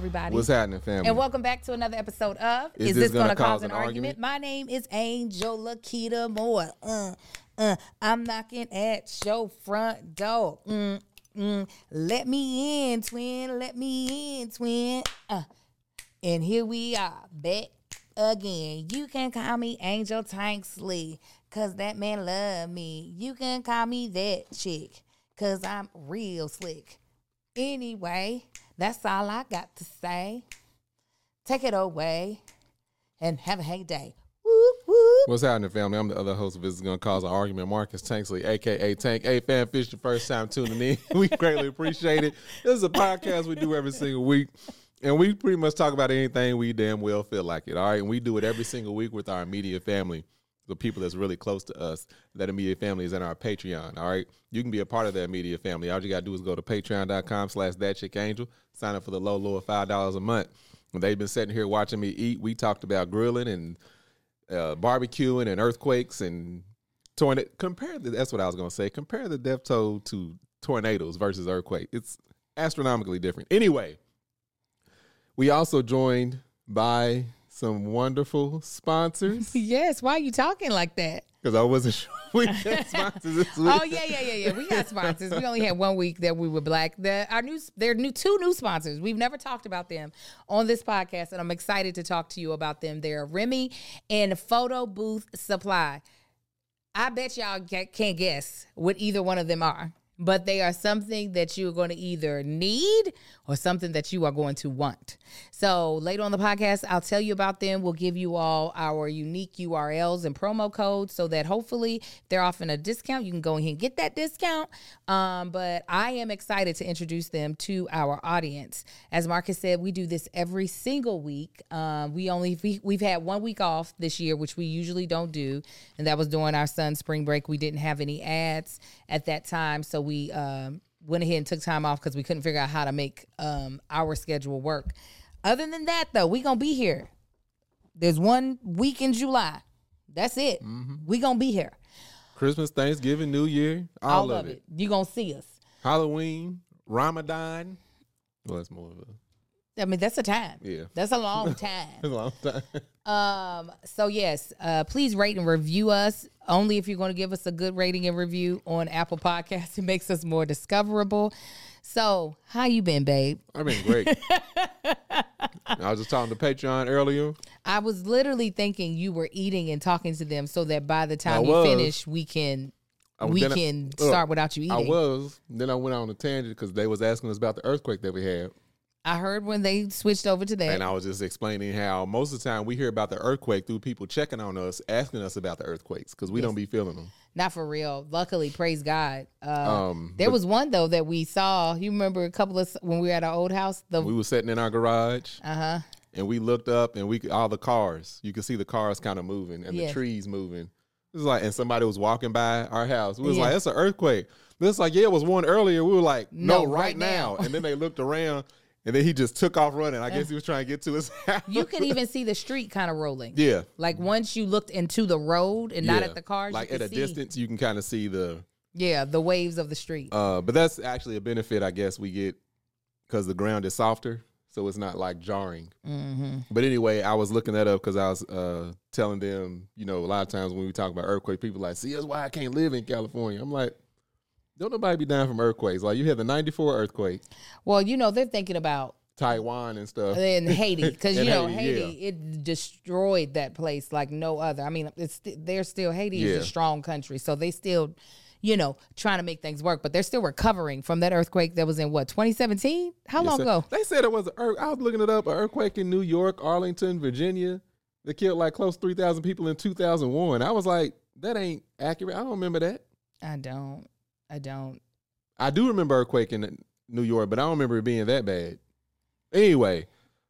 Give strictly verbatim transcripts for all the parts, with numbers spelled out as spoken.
everybody? What's happening, family? And welcome back to another episode of Is, Is This, This Gonna, Gonna, Cause, Cause an, an argument? argument? My name is Angel Lakita Moore. Uh, uh, I'm knocking at your front door. Mm, mm, let me in, twin. Let me in, twin. Uh, and here we are, back again. You can call me Angel Tanksley, cause that man love me. You can call me that chick, cause I'm real slick. Anyway, that's all I got to say. Take it away and have a hey day. Whoop, whoop. What's happening, family? I'm the other host of This Is Gonna Cause an Argument, Marcus Tanksley, a k a. Tank. Hey, fan, fish your first time tuning in. We greatly appreciate it. This is a podcast we do every single week, and we pretty much talk about anything we damn well feel like it, all right? And we do it every single week with our immediate family, the people that's really close to us. That immediate family is in our Patreon, all right? You can be a part of that immediate family. All you got to do is go to patreon.com slash that chick angel, sign up for the low, low of five dollars a month. When they've been sitting here watching me eat, we talked about grilling and uh, barbecuing and earthquakes and tornado. Compare the, that's what I was going to say. Compare the death toll to tornadoes versus earthquake. It's astronomically different. Anyway, we also joined by some wonderful sponsors. Yes, why are you talking like that? Because I wasn't sure we had sponsors this week. Oh, yeah, yeah, yeah, yeah. We got sponsors. We only had one week that we were black. The, our new, they're new, two new sponsors. We've never talked about them on this podcast, and I'm excited to talk to you about them. They're Remy and Photo Booth Supply. I bet y'all can't guess what either one of them are, but they are something that you're going to either need or something that you are going to want. So later on the podcast, I'll tell you about them. We'll give you all our unique U R Ls and promo codes so that hopefully if they're offering a discount, you can go ahead and get that discount. Um, but I am excited to introduce them to our audience. As Marcus said, we do this every single week. Um, we only we, we've had one week off this year, which we usually don't do, and that was during our son's spring break. We didn't have any ads at that time, so we um, went ahead and took time off because we couldn't figure out how to make um, our schedule work. Other than that, though, we going to be here. There's one week in July. That's it. Mm-hmm. We going to be here. Christmas, Thanksgiving, New Year, all, all of it. it. You going to see us. Halloween, Ramadan. Well, that's more of a... I mean, that's a time. Yeah. That's a long time. That's a long time. Um, so yes, uh, please rate and review us. Only if you're going to give us a good rating and review on Apple Podcasts. It makes us more discoverable. So, how you been, babe? I've been great. I was just talking to Patreon earlier. I was literally thinking you were eating and talking to them so that by the time I you was. finish, we can I, we can I, start uh, without you eating. I was. Then I went on a tangent because they was asking us about the earthquake that we had. I heard when they switched over to that. And I was just explaining how most of the time we hear about the earthquake through people checking on us, asking us about the earthquakes because we yes. don't be feeling them. Not for real. Luckily, praise God. Uh, um, there was one, though, that we saw. You remember a couple of, when we were at our old house? The, we were sitting in our garage. Uh-huh. And we looked up and we all the cars, you could see the cars kind of moving and yes. the trees moving. It was like, and somebody was walking by our house. We was yeah. like, that's an earthquake. This like, yeah, it was one earlier. We were like, no, no right, right now. now. And then they looked around. And then he just took off running. I guess he was trying to get to his house. You could even see the street kind of rolling. Yeah. Like once you looked into the road and yeah. not at the cars. Like you at a see, distance, you can kind of see the. Yeah, the waves of the street. Uh, but that's actually a benefit, I guess, we get because the ground is softer. So it's not like jarring. Mm-hmm. But anyway, I was looking that up because I was uh, telling them, you know, a lot of times when we talk about earthquake, people are like, see, that's why I can't live in California. I'm like, don't nobody be dying from earthquakes. Like you had the ninety-four earthquake. Well, you know, they're thinking about Taiwan and stuff. And Haiti, because, you know, Haiti, Haiti, yeah. it destroyed that place like no other. I mean, it's they're still, Haiti yeah. is a strong country, so they still, you know, trying to make things work, but they're still recovering from that earthquake that was in, what, twenty seventeen? How yes, long sir. ago? They said it was, a, I was looking it up, an earthquake in New York, Arlington, Virginia. They killed like close to three thousand people in two thousand one. I was like, that ain't accurate. I don't remember that. I don't. I don't. I do remember earthquake in New York, but I don't remember it being that bad. Anyway,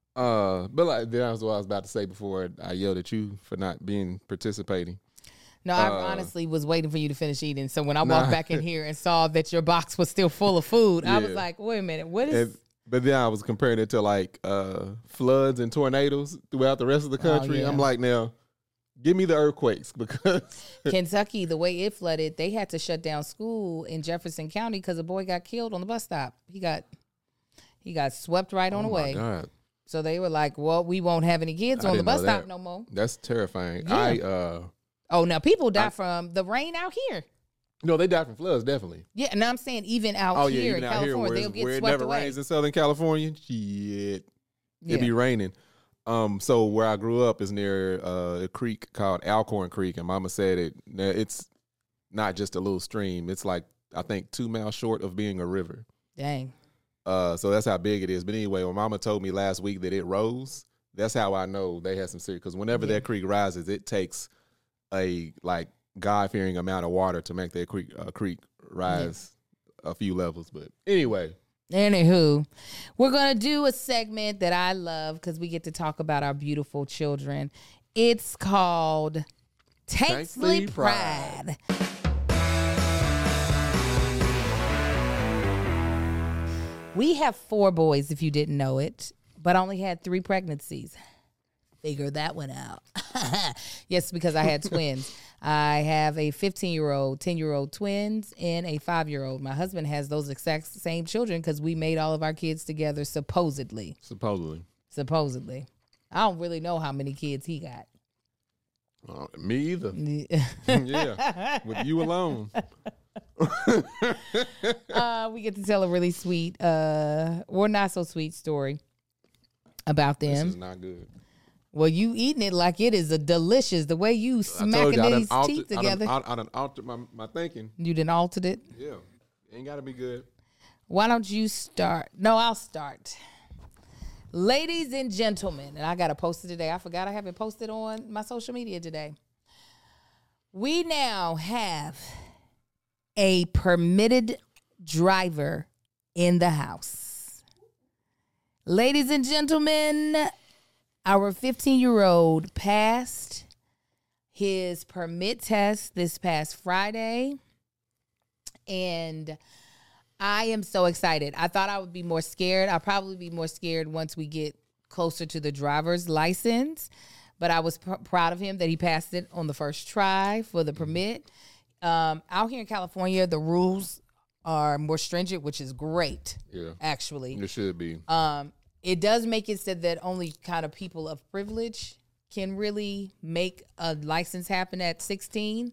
uh, but like that was what I was about to say before I yelled at you for not being participating. No, I uh, honestly was waiting for you to finish eating. So when I nah. walked back in here and saw that your box was still full of food, yeah. I was like, wait a minute, what is... And, but then I was comparing it to like uh, floods and tornadoes throughout the rest of the country. Oh, yeah. I'm like, now, give me the earthquakes because... Kentucky, the way it flooded, they had to shut down school in Jefferson County because a boy got killed on the bus stop. He got... He got swept right on oh away. My God. So they were like, well, we won't have any kids I on the didn't bus know stop that. no more. That's terrifying. Yeah. I uh Oh, now people die I- from the rain out here. no, they die from floods, definitely. Yeah, and I'm saying even out Oh here yeah, in even out here California, where, they'll it's- get where it swept never away. rains in Southern California. Shit. Yeah. It be raining. Um, so where I grew up is near uh, a creek called Alcorn Creek, and Mama said it. It's not just a little stream. It's like I think two miles short of being a river. Dang. Uh, so that's how big it is. But anyway, when Mama told me last week that it rose, that's how I know they had some serious. Because whenever Yeah. that creek rises, it takes a like God fearing amount of water to make that creek uh, creek rise a few levels. But anyway. Anywho, we're going to do a segment that I love because we get to talk about our beautiful children. It's called Tanksley Tanksley Pride. We have four boys, if you didn't know it, but only had three pregnancies. Figure that one out. Yes, because I had twins. I have a fifteen-year-old, ten-year-old twins, and a five-year-old. My husband has those exact same children because we made all of our kids together, supposedly. Supposedly. Supposedly. I don't really know how many kids he got. Uh, me either. Yeah. With you alone. uh, we get to tell a really sweet, uh, or not so sweet story about This them. is not good. Well, you eating it like it is a delicious. The way you I smacking told you, I done these altered, teeth I together. done, I done altered my, my thinking. You done altered it. Yeah. Ain't got to be good. Why don't you start? No, I'll start. Ladies and gentlemen, and I got to post it today. I forgot I haven't posted on my social media today. We now have a permitted driver in the house. Ladies and gentlemen, our fifteen-year-old passed his permit test this past Friday, and I am so excited. I thought I would be more scared. I'll probably be more scared once we get closer to the driver's license, but I was pr- proud of him that he passed it on the first try for the permit. Um, out here in California, the rules are more stringent, which is great, Yeah. actually. It should be. Um, it does make it so that only kind of people of privilege can really make a license happen at sixteen.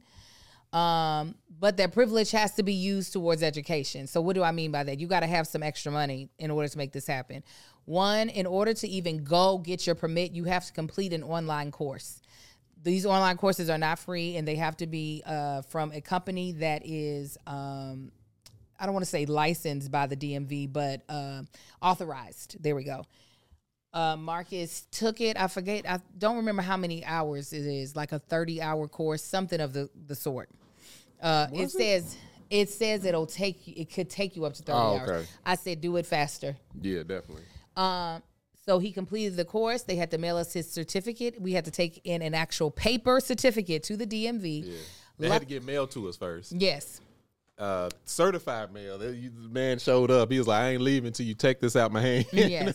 Um, but that privilege has to be used towards education. So what do I mean by that? You got to have some extra money in order to make this happen. One, in order to even go get your permit, you have to complete an online course. These online courses are not free, and they have to be uh, from a company that is, um, I don't want to say licensed by the D M V, but uh, authorized. There we go. Uh, Marcus took it. I forget. I don't remember how many hours it is, like a thirty-hour course, something of the, the sort. Uh, it, Was it? says it says it'll take you. It could take you up to thirty Oh, hours. okay. I said do it faster. Yeah, definitely. Um, so he completed the course. They had to mail us his certificate. We had to take in an actual paper certificate to the D M V. Yeah. They Luck- had to get mailed to us first. Yes. Uh, certified mail. The the man showed up. He was like, I ain't leaving until you take this out my hand. Yes.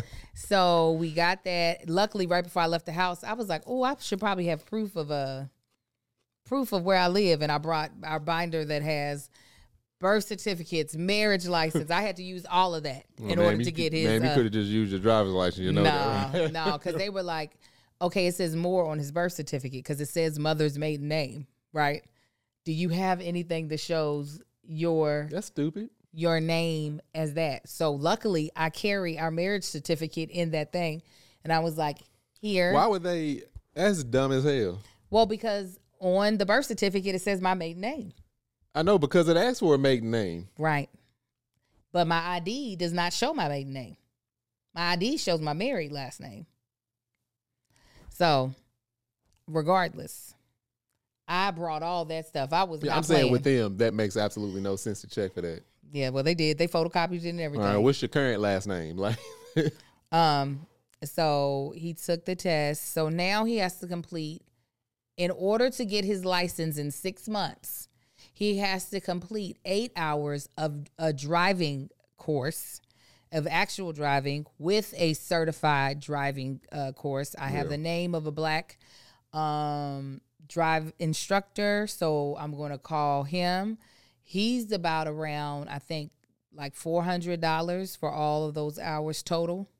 So we got that. Luckily, right before I left the house, I was like, oh, I should probably have proof of uh, proof of where I live. And I brought our binder that has birth certificates, marriage license. I had to use all of that Well, in man, order you to could- get his. Man, you uh, could have just used your driver's license. You know that, no, right? no, because they were like, okay, it says more on his birth certificate because it says mother's maiden name, right? Do you have anything that shows your That's stupid. your name as that? So luckily, I carry our marriage certificate in that thing, and I was like, here. Why would they? That's dumb as hell. Well, because on the birth certificate it says my maiden name, I know because it asks for a maiden name. right? But my I D does not show my maiden name. My I D shows my married last name. So, regardless, I brought all that stuff. I was Yeah, not I'm saying playing. with them, that makes absolutely no sense to check for that. Yeah, well, they did. They photocopied it and All everything. right, what's your current last name? Like, Um, so he took the test. So now he has to complete, in order to get his license in six months, he has to complete eight hours of a driving course, of actual driving with a certified driving uh, course. I have Yeah. the name of a black um, drive instructor, so I'm going to call him. He's about around, I think, like four hundred dollars for all of those hours total.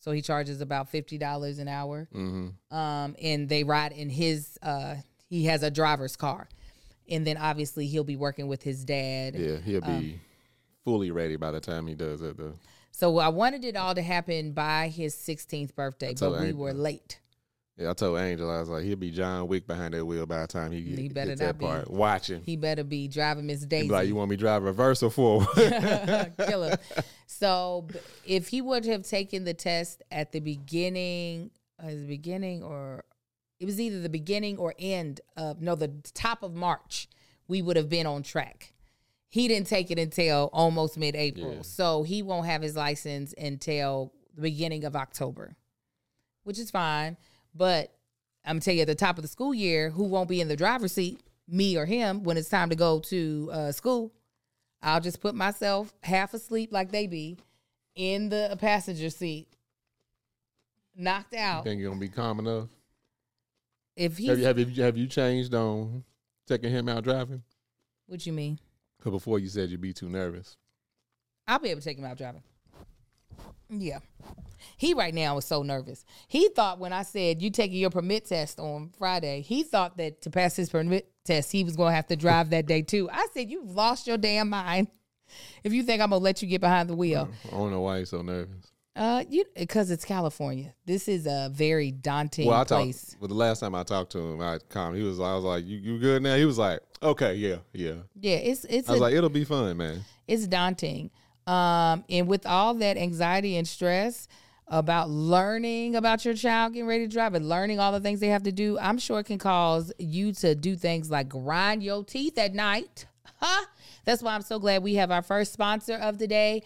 So he charges about fifty dollars an hour. Mm-hmm. Um, and they ride in his, uh, he has a driver's car. And then obviously he'll be working with his dad. Yeah, he'll be Um, fully ready by the time he does it, though. So I wanted it all to happen by his sixteenth birthday, told but we Angel. were late. Yeah, I told Angel, I was like, he'll be John Wick behind that wheel by the time he, He get, better gets not that be. part. Watching. He better be driving Miss Daisy. He'd be like, you want me to drive reverse or forward? Kill him. So b- if he would have taken the test at the beginning, uh, the beginning or it was either the beginning or end of, no, the top of March, we would have been on track. He didn't take it until almost mid-April. Yeah. So he won't have his license until the beginning of October, which is fine. But I'm telling you, at the top of the school year, who won't be in the driver's seat, me or him, when it's time to go to uh, school? I'll just put myself half asleep like they be in the passenger seat, knocked out. Think you're going to be calm enough? If he, Have you, have, you, have you changed on taking him out driving? what you mean? Because before you said you'd be too nervous. I'll be able to take him out driving. Yeah. He right now is so nervous. He thought when I said you taking your permit test on Friday, he thought that to pass his permit test, he was going to have to drive that day too. I said, you've lost your damn mind if you think I'm going to let you get behind the wheel. I don't know why he's so nervous. Uh, you because it's California. This is a very daunting Well, I place. talked. Well, the last time I talked to him, I calm. He was. I was like, "You, you good now?" He was like, "Okay, yeah, yeah." Yeah, it's it's I was a, like, "It'll be fun, man." it's daunting. Um, and with all that anxiety and stress about learning about your child getting ready to drive and learning all the things they have to do, I'm sure it can cause you to do things like grind your teeth at night. Huh? That's why I'm so glad we have our first sponsor of the day,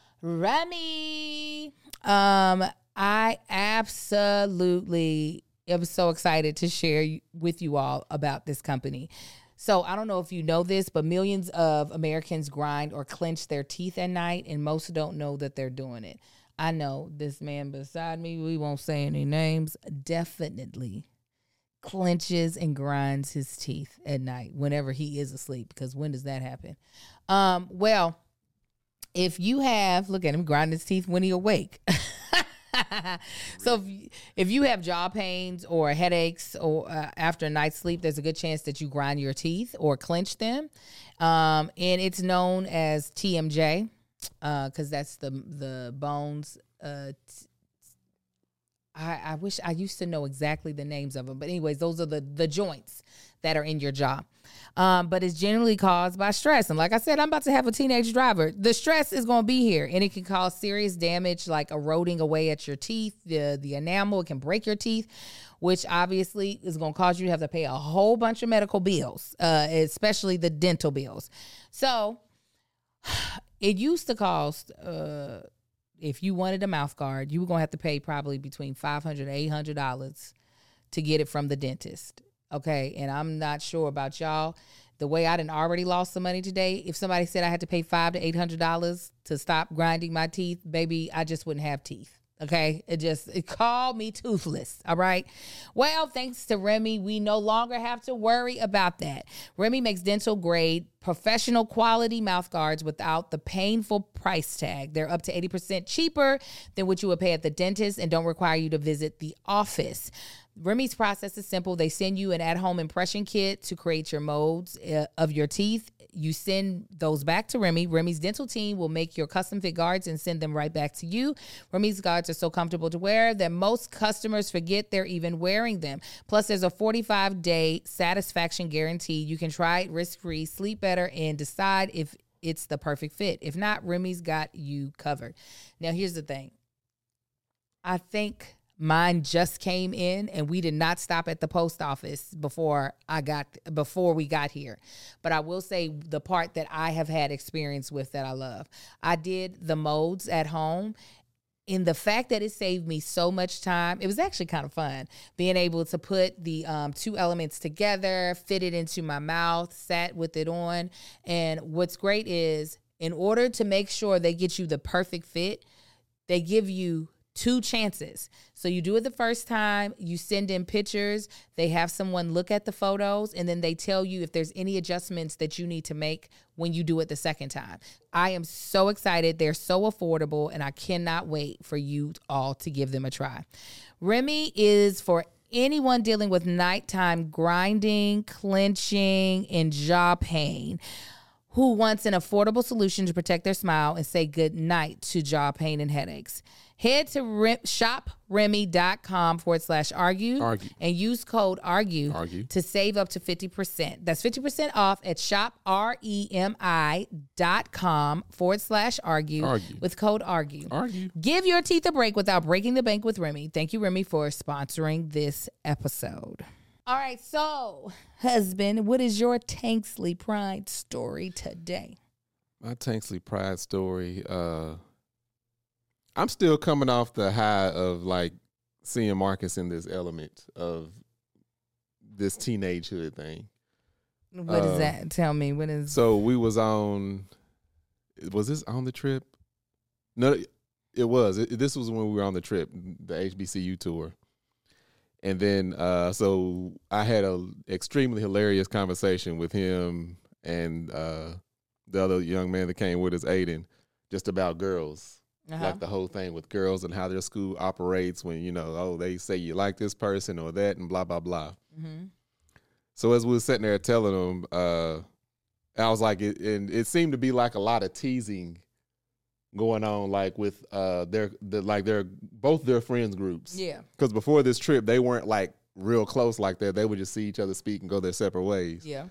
Remy. Um, I absolutely am so excited to share with you all about this company. So I don't know if you know this, but millions of Americans grind or clench their teeth at night, and most don't know that they're doing it. I know this man beside me, we won't say any names, definitely clenches and grinds his teeth at night whenever he is asleep, because when does that happen? Um, well, if you have, look at him grinding his teeth when he awake. So if, if you have jaw pains or headaches or uh, after a night's sleep, there's a good chance that you grind your teeth or clench them. Um, and it's known as T M J because uh, that's the the bones. Uh, t- I, I wish I used to know exactly the names of them. But anyways, those are the, the joints that are in your jaw. Um, but it's generally caused by stress. And like I said, I'm about to have a teenage driver. The stress is going to be here, and it can cause serious damage like eroding away at your teeth, the, the enamel. It can break your teeth, which obviously is going to cause you to have to pay a whole bunch of medical bills, uh, especially the dental bills. So it used to cost, uh, if you wanted a mouth guard, you were going to have to pay probably between five hundred dollars and eight hundred dollars to get it from the dentist. Okay, and I'm not sure about y'all. The way I done already lost some money today, if somebody said I had to pay five to eight hundred dollars to stop grinding my teeth, baby, I just wouldn't have teeth. Okay, it just it called me toothless. All right. Well, thanks to Remy, we no longer have to worry about that. Remy makes dental grade, professional quality mouth guards without the painful price tag. They're up to eighty percent cheaper than what you would pay at the dentist and don't require you to visit the office. Remy's process is simple. They send you an at-home impression kit to create your molds uh, of your teeth. You send those back to Remy. Remy's dental team will make your custom fit guards and send them right back to you. Remy's guards are so comfortable to wear that most customers forget they're even wearing them. Plus, there's a forty-five day satisfaction guarantee. You can try it risk-free, sleep better, and decide if it's the perfect fit. If not, Remy's got you covered. Now, here's the thing. I think mine just came in, and we did not stop at the post office before I got before we got here. But I will say the part that I have had experience with that I love. I did the molds at home. In the fact that it saved me so much time, it was actually kind of fun being able to put the um, two elements together, fit it into my mouth, sat with it on. And what's great is in order to make sure they get you the perfect fit, they give you two chances. So you do it the first time, you send in pictures, they have someone look at the photos, and then they tell you if there's any adjustments that you need to make when you do it the second time. I am so excited. They're so affordable, and I cannot wait for you all to give them a try. Remy is for anyone dealing with nighttime grinding, clenching, and jaw pain, who wants an affordable solution to protect their smile and say good night to jaw pain and headaches. Head to rem- shopremy.com forward slash argue, argue and use code argue, argue to save up to fifty percent. That's fifty percent off at shopremi.com forward slash argue, argue with code argue. Argue. Give your teeth a break without breaking the bank with Remy. Thank you, Remy, for sponsoring this episode. All right, so, husband, what is your Tanksley Pride story today? My Tanksley Pride story, uh, I'm still coming off the high of, like, seeing Marcus in this element of this teenagehood thing. What is uh, that? Tell me, what is... So, we was on, was this on the trip? No, it was. It, this was when we were on the trip, the H B C U tour. And then, uh, so I had an extremely hilarious conversation with him and uh, the other young man that came with us, Aiden, just about girls. Uh-huh. Like the whole thing with girls and how their school operates when, you know, oh, they say you like this person or that and blah, blah, blah. Mm-hmm. So as we were sitting there telling them, uh, I was like, it, and it seemed to be like a lot of teasing going on, like with uh their the like their both their friends groups. Yeah. Because before this trip, they weren't like real close like that. They would just see each other speak and go their separate ways. Yeah.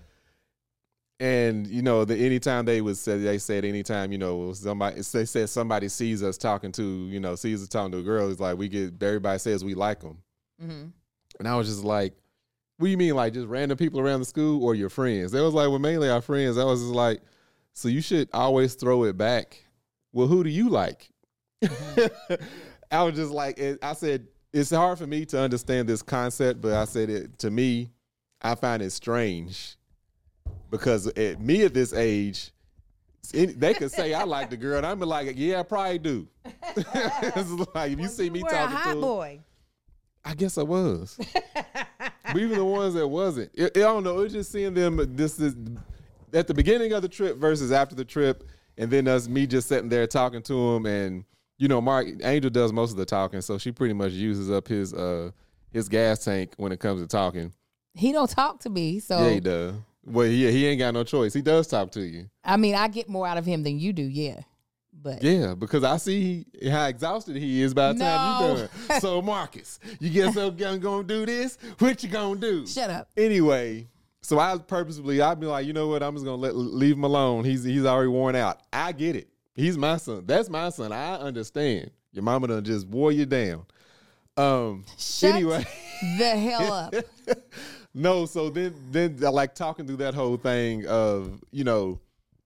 And you know, the anytime they would say, they said anytime, you know, somebody they said somebody sees us talking to, you know, sees us talking to a girl, it's like we get everybody says we like them. Mm-hmm. And I was just like, what do you mean, like just random people around the school or your friends? They was like, well, mainly our friends. I was just like, so you should always throw it back. Well, who do you like? Mm-hmm. I was just like, it, I said, it's hard for me to understand this concept, but I said it to me, I find it strange because at me at this age, it, they could say I like the girl, and I'm like, yeah, I probably do. It's like if you well, see you me were talking a hot to, boy. I guess I was. But even the ones that wasn't, it, I don't know. It was just seeing them. This is at the beginning of the trip versus after the trip. And then us, me just sitting there talking to him, and you know, Mark Angel does most of the talking, so she pretty much uses up his uh his gas tank when it comes to talking. He don't talk to me, so yeah, he does. Well, yeah, he ain't got no choice. He does talk to you. I mean, I get more out of him than you do, yeah. But yeah, because I see how exhausted he is by the no. time you done. So Marcus, you guess I'm gonna do this? What you gonna do? Shut up. Anyway. So I purposely, I'd be like, you know what? I'm just gonna let leave him alone. He's he's already worn out. I get it. He's my son. That's my son. I understand. Your mama done just wore you down. Um. Shut anyway, the hell up. No. So then, then like talking through that whole thing of, you know,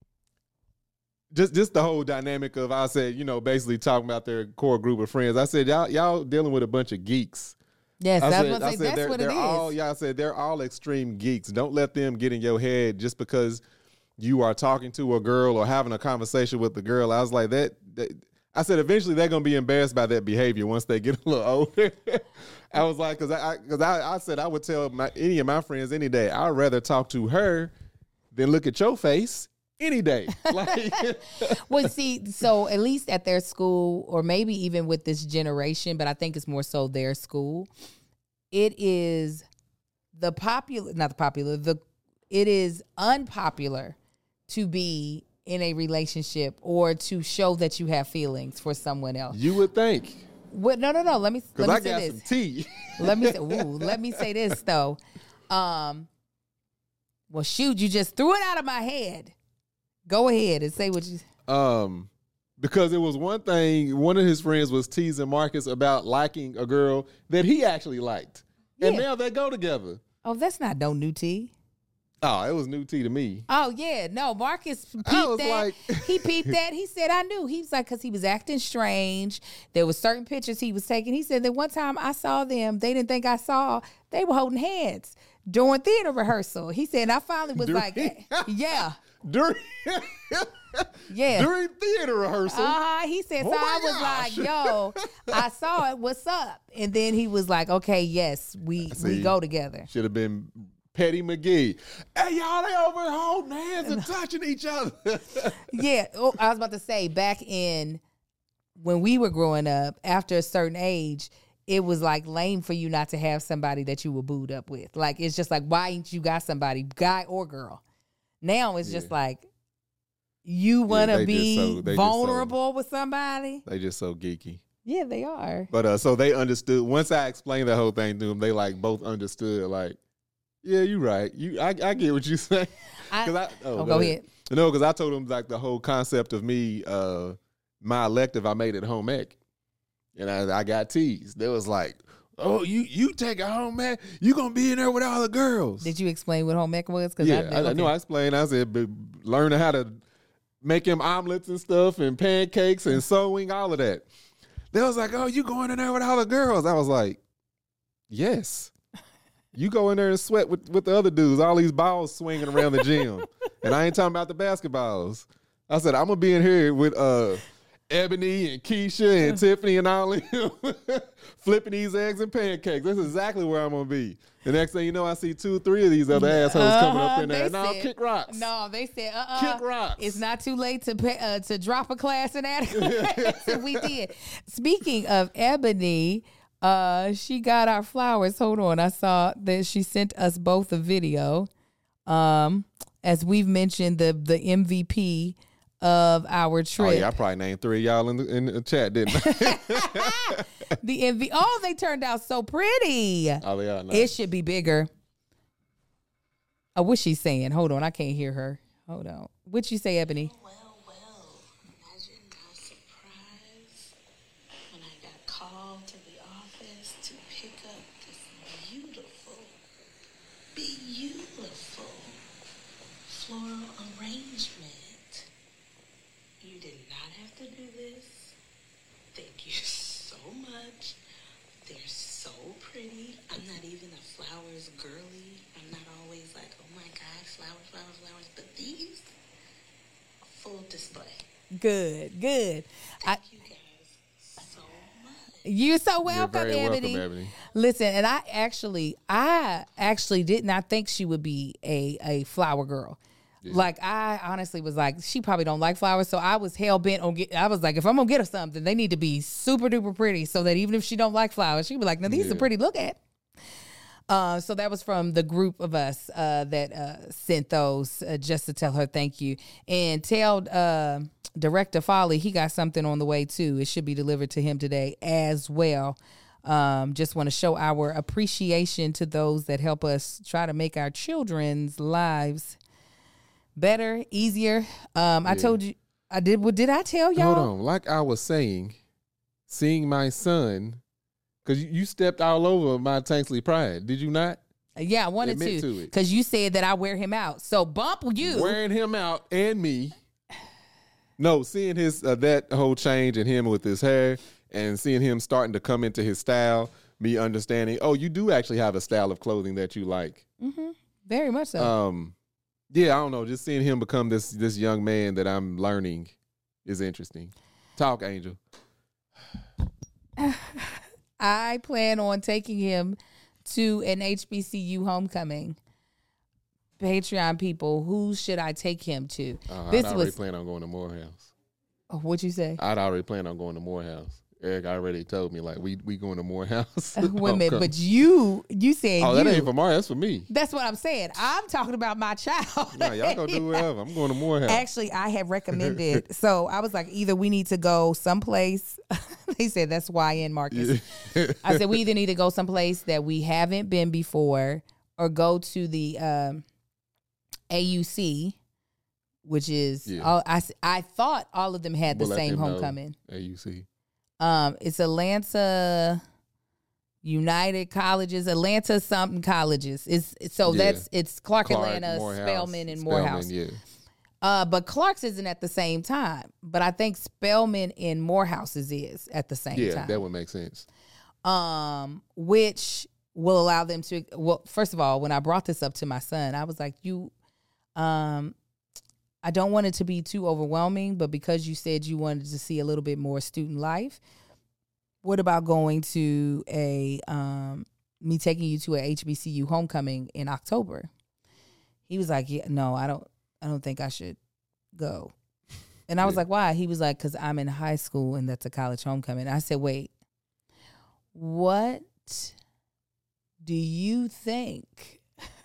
just just the whole dynamic of, I said, you know, basically talking about their core group of friends. I said, y'all y'all dealing with a bunch of geeks. Yes, I that's said, what, I say, said that's they're, what they're it is. all, yeah, I said they're all extreme geeks. Don't let them get in your head just because you are talking to a girl or having a conversation with the girl. I was like, that, that I said, eventually they're going to be embarrassed by that behavior once they get a little older. I was like, because I, cause I, I said I would tell my, any of my friends any day, I'd rather talk to her than look at your face any day. Like, well, see, so at least at their school, or maybe even with this generation, but I think it's more so their school, it is the popular, not the popular, the it is unpopular to be in a relationship or to show that you have feelings for someone else. you would think. What? No, no, no. Let me let me I say got this. some tea. Let me say. Ooh, let me say this though. Um. Well, shoot, you just threw it out of my head. Go ahead and say what you. Um, because it was one thing. One of his friends was teasing Marcus about liking a girl that he actually liked, and Yeah. now they go together. Oh, that's not no new tea. Oh, it was new tea to me. Oh yeah, no. Marcus peeped I was that. like- he peeped that. He said, "I knew." He was like, because he was acting strange. There was certain pictures he was taking. He said that one time I saw them. They didn't think I saw. They were holding hands during theater rehearsal. He said, and I finally was During- like, yeah. during Yeah. during theater rehearsal. Uh-huh. He said, Oh so my I was gosh. like, yo, I saw it. What's up? And then he was like, okay, yes, we, See. we go together. Should have been Petty McGee. Hey, y'all, they over here holding hands and touching each other. Yeah. Oh, I was about to say, back in when we were growing up, after a certain age, it was like lame for you not to have somebody that you were booed up with. Like, it's just like, why ain't you got somebody, guy or girl? Now it's just Yeah. like, you want to they just be so- they just so- vulnerable with somebody? They just so geeky. Yeah, they are. But uh, so they understood. Once I explained the whole thing to them, they like both understood. Like, yeah, you right. You, I, I get what you say. I, Cause I, oh, go ahead. No, because I told them like the whole concept of me, uh, my elective, I made it home ec, and I, I got teased. They was like, "Oh, you you take a home ec, you gonna be in there with all the girls." Did you explain what home ec was? Cause Yeah, I, I, okay. I know. I explained. I said, "But learning how to make them omelets and stuff, and pancakes and sewing, all of that." They was like, "Oh, you going in there with all the girls?" I was like, "Yes." You go in there and sweat with, with the other dudes, all these balls swinging around the gym. And I ain't talking about the basketballs. I said, I'm going to be in here with uh, Ebony and Keisha and Tiffany and all of them flipping these eggs and pancakes. That's exactly where I'm going to be. The next thing you know, I see two, three of these other assholes coming up in there. They No, said- kick rocks. No, they said, uh-uh. Kick rocks. It's not too late to pay, uh, to drop a class and add a class. We did. Speaking of Ebony, uh, she got our flowers. Hold on. I saw that she sent us both a video. Um, as we've mentioned, the the M V P of our Oh, trip. yeah, I probably named three of y'all in the, in the chat, didn't I? The M V P. Oh, they turned out so pretty. Oh, they are nice. It should be bigger. Oh, what's she saying? Hold on. I can't hear her. Hold on. What'd you say, Ebony? Well, well, imagine my surprise when I got called to the office to pick up this beautiful, beautiful floral arrangement. You did not have to do this. Thank you so much. They're so pretty. I'm not even a flowers girly. I'm not always like, oh my God, flowers, flowers, flowers. But these, full display. Good, good. I, Thank you guys so much. you're so You're welcome, very Ebony. welcome, Ebony. Listen, and I actually, I actually did not think she would be a a flower girl. Like, I honestly was like, she probably don't like flowers, so I was hell bent on get. I was like, if I'm gonna get her something, they need to be super duper pretty, so that even if she don't like flowers, she'd be like, now these Yeah. are pretty to look at. Uh, so that was from the group of us uh, that uh, sent those, uh, just to tell her thank you. And tell uh, Director Folly he got something on the way too. It should be delivered to him today as well. Um, just want to show our appreciation to those that help us try to make our children's lives better, easier. Um, I told you, I did. What did I tell y'all? Hold on. Like I was saying, seeing my son, because you stepped all over my Tanksley pride. Did you not? Yeah, I wanted Admit to to it. because you said that I wear him out. So bump you. Wearing him out and me. No, seeing his uh, that whole change in him with his hair and seeing him starting to come into his style, me understanding, oh, you do actually have a style of clothing that you like. Very much so. Um, yeah, I don't know. Just seeing him become this this young man that I'm learning is interesting. Talk, Angel. I plan on taking him to an H B C U homecoming. Patreon people, who should I take him to? Uh, this I'd already was plan on going to Morehouse. oh, what'd you say? I'd already plan on going to Morehouse. Eric already told me like we we going to Morehouse. Women, Homecoming. but you you said oh, you. that ain't for Mario. That's for me. That's what I'm saying. I'm talking about my child. Nah, y'all go do whatever. I'm going to Morehouse. Actually, I had recommended. So I was like, either we need to go someplace. They said that's Y N Marcus. I said we either need to go someplace that we haven't been before, or go to the um, A U C, which is Yeah. all, I. s- I thought all of them had We'll the let same them know. homecoming. A U C. Um, it's Atlanta United Colleges, Atlanta something colleges. It's so Yeah. that's it's Clark, Clark, Atlanta, Morehouse, Spelman, and Spelman, Morehouse. Yeah. Uh, but Clark's isn't at the same time. But I think Spelman and Morehouse's is at the same Yeah, time. that would make sense. Um, which will allow them to. Well, first of all, when I brought this up to my son, I was like, "You, um, I don't want it to be too overwhelming, but because you said you wanted to see a little bit more student life, what about going to a, um, me taking you to a H B C U homecoming in October? He was like, yeah, no, I don't, I don't think I should go. And I was Yeah. like, why? He was like, because I'm in high school and that's a college homecoming. I said, wait, what do you think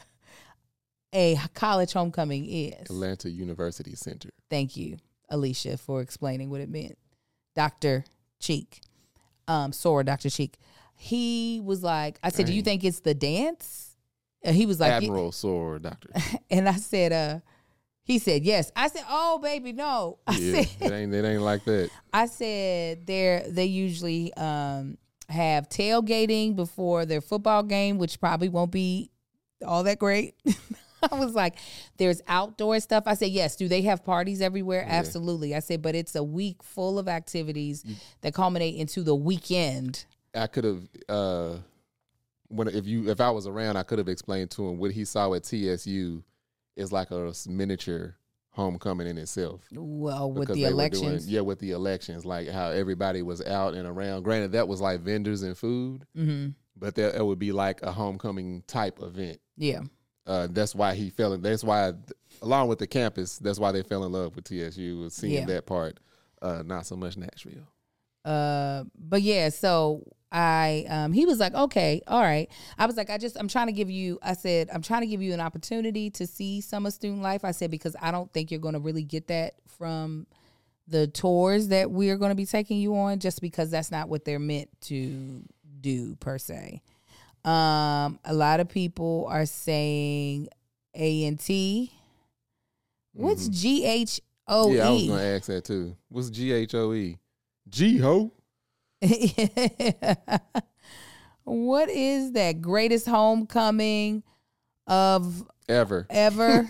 a college homecoming is? Atlanta University Center. Thank you, Alicia, for explaining what it meant. Doctor Cheek, um, Sora, Doctor Cheek. He was like, I said, do you Dang. think it's the dance? And he was like, Admiral Sore, Doctor. and I said, uh, he said, yes. I said, oh, baby, no. I Yeah, said, it ain't it ain't like that. I said they're they usually um, have tailgating before their football game, which probably won't be all that great. I was like, there's outdoor stuff. I said, yes. Do they have parties everywhere? Yeah. Absolutely. I said, but it's a week full of activities that culminate into the weekend. I could have uh when if you if I was around, I could have explained to him what he saw at T S U is like a miniature homecoming in itself. Well, with Because the they were doing- elections. yeah, with the elections, like how everybody was out and around. Granted, that was like vendors and food, Mm-hmm. but that it would be like a homecoming type event. Yeah. Uh, that's why he fell in. That's why, along with the campus, that's why they fell in love with T S U, was seeing Yeah. that part. Uh, not so much Nashville. Uh, but yeah, so I, um, he was like, okay, all right. I was like, I just, I'm trying to give you, I said, I'm trying to give you an opportunity to see some of student life. I said, because I don't think you're going to really get that from the tours that we're going to be taking you on, just because that's not what they're meant to do per se. Um, a lot of people are saying A and T. What's G H O E? Yeah, I was going to ask that too. What's G H O E? G-Ho? What is that greatest homecoming of Ever. ever?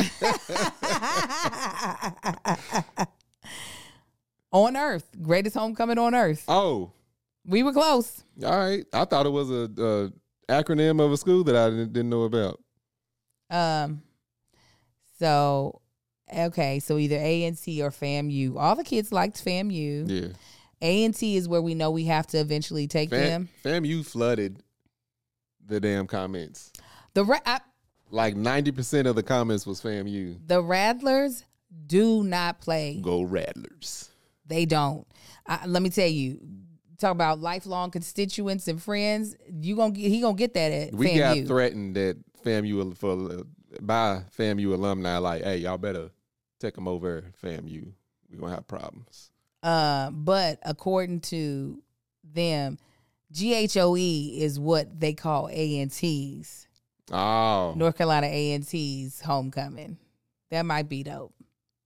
On earth. Greatest homecoming on earth. Oh, We were close. all right. I thought it was a, a acronym of a school that I didn't, didn't know about. Um so okay, so either A and T or FAMU. All the kids liked FAMU. Yeah. A and T is where we know we have to eventually take them. Fam, FAMU flooded the damn comments. The Ra- I, Like ninety percent of the comments was FAMU. the Rattlers do not play. Go Rattlers. They don't. I, let me tell you. Talk about lifelong constituents and friends. You gonna get, he gonna get that at We FAMU. got threatened that FAMU for by FAMU alumni, like, hey, y'all better take them over FAMU. We're gonna have problems. Uh, but according to them, G H O E is what they call A and T's. Oh, North Carolina A and T's homecoming. That might be dope.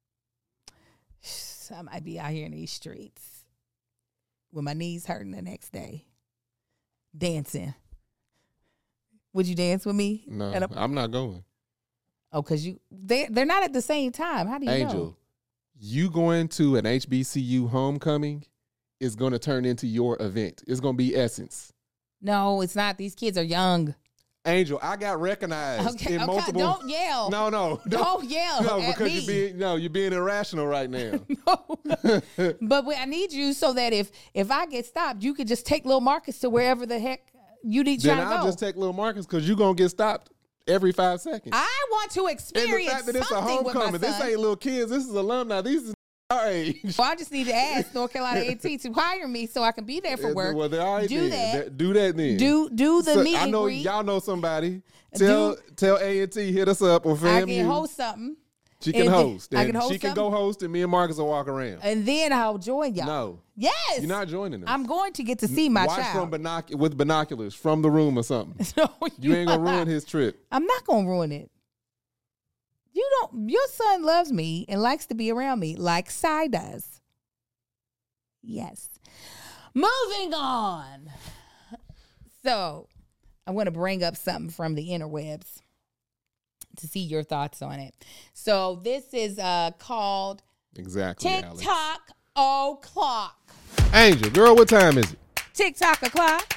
I might be out here in these streets with my knees hurting the next day, dancing. Would you dance with me? no, At a- I'm not going. oh, because you they they're not at the same time. How do you Angel, know? you going to an H B C U homecoming is going to turn into your event. It's going to be Essence. No, it's not. These kids are young. Angel, I got recognized Okay, in okay. multiple. Don't yell. No, no, Don't yell no, at because me. you're being no, you're being irrational right now. No. But we- I need you so that if if I get stopped, you could just take little Marcus to wherever the heck you need Then trying to I'll go. just take little Marcus because you're gonna get stopped every five seconds. I want to and the experience fact that it's a something with my homecoming, this son. ain't little kids. This is alumni. These is our age. Well, I just need to ask North Carolina A and T to hire me so I can be there for work. Well, they already Do did. that. That- Do that then. Do do the So, meet I and know greet. y'all know somebody. Tell Do- tell A and T hit us up or I fam can you. host something, She can and then- host. I and can host She can something. go host, and me and Marcus will walk around. and then I'll join y'all. No, Yes, you're not joining them. I'm going to get to see my Watch child. from binoc- with binoculars from the room or something. No, You ain't gonna ruin his trip. I'm not gonna ruin it. You don't. Your son loves me and likes to be around me, like Cy does. Yes. Moving on. So, I want to bring up something from the interwebs to see your thoughts on it. So, this is uh called Exactly. Alex. TikTok o'clock. Angel, girl, what time is it? TikTok o'clock.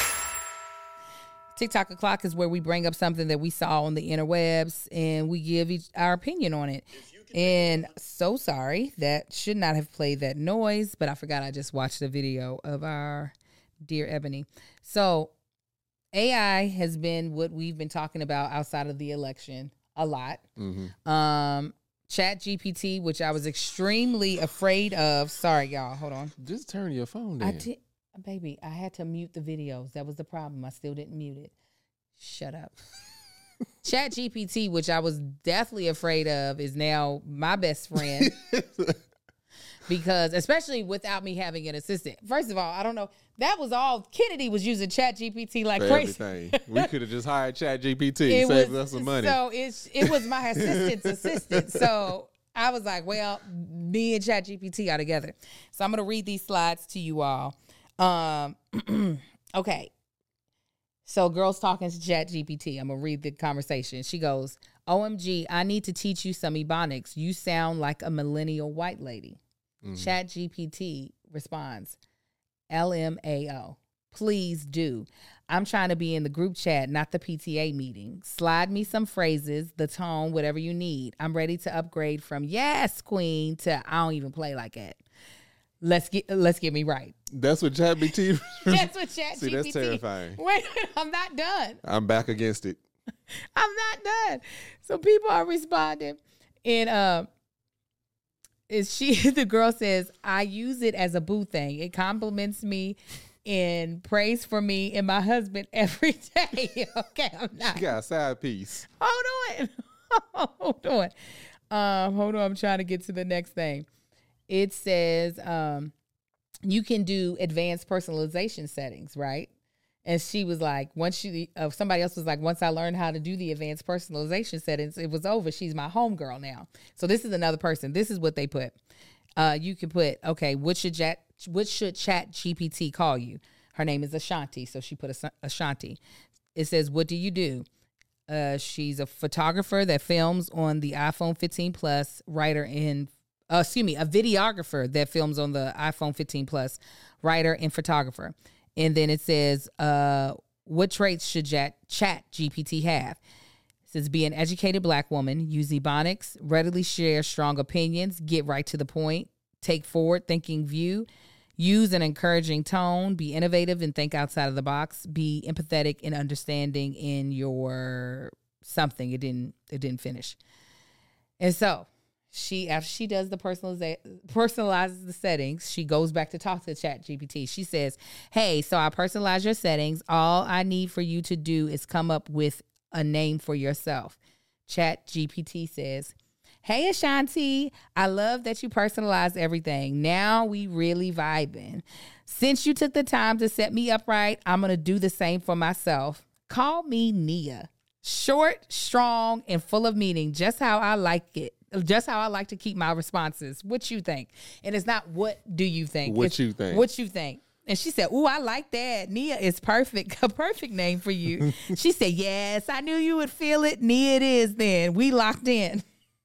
TikTok o'clock is where we bring up something that we saw on the interwebs and we give each our opinion on it. And so sorry, that should not have played that noise, but I forgot I just watched the video of our dear Ebony. So A I has been what we've been talking about outside of the election a lot. Mm-hmm. Um, Chat G P T, which I was extremely afraid of. Sorry, y'all. Hold on. Just turn your phone down. I did, baby, I had to mute the videos. That was the problem. I still didn't mute it. Shut up. Chat G P T, which I was deathly afraid of, is now my best friend. Because, especially without me having an assistant. First of all, I don't know. That was all. Kennedy was using Chat G P T like For crazy. everything. We could have just hired Chat G P T, It saved was- us some money. So it's, it was my assistant's assistant. So I was like, well, me and Chat G P T are together. So I'm going to read these slides to you all. Um, okay. So girls talking to Chat G P T. I'm going to read the conversation. She goes, O M G, I need to teach you some Ebonics. You sound like a millennial white lady. Mm-hmm. Chat G P T responds, L M A O. Please do. I'm trying to be in the group chat, not the P T A meeting. Slide me some phrases, the tone, whatever you need. I'm ready to upgrade from yes, queen to I don't even play like that. Let's get let's get me right. That's what Chat G P T. That's what Chat See, G P T. that's terrifying. Wait, wait, I'm not done. I'm back against it. I'm not done. So people are responding, and uh, is she? The girl says, "I use it as a boo thing. It compliments me and prays for me and my husband every day." Okay, I'm not. She got a side piece. Hold on. Hold on. Um, hold on. I'm trying to get to the next thing. It says um, you can do advanced personalization settings, right? And she was like, once she, uh, somebody else was like, once I learned how to do the advanced personalization settings, it was over. She's my homegirl now. So this is another person. This is what they put. Uh, you can put, okay, what should Chat, what should Chat G P T call you? Her name is Ashanti. So she put Ashanti. It says, what do you do? Uh, she's a photographer that films on the iPhone fifteen Plus, writer in, uh, excuse me, a videographer that films on the iPhone fifteen Plus, writer and photographer. And then it says, uh, what traits should Chat, Chat G P T have? It says, be an educated black woman, use Ebonics, readily share strong opinions, get right to the point, take forward thinking view, use an encouraging tone, be innovative and think outside of the box, be empathetic and understanding in your something. It didn't, it didn't finish. And so she, after she does the personaliza- personalizes the settings, she goes back to talk to Chat G P T. She says, hey, so I personalize your settings. All I need for you to do is come up with a name for yourself. Chat G P T says, hey, Ashanti, I love that you personalize everything. Now we really vibing. Since you took the time to set me up right, I'm going to do the same for myself. Call me Nia. Short, strong, and full of meaning, just how I like it. Just how I like to keep my responses. What you think? And it's not what do you think. What it's you think. What you think. And she said, ooh, I like that. Nia is perfect. A perfect name for you. She said, yes, I knew you would feel it. Nia it is then. We locked in.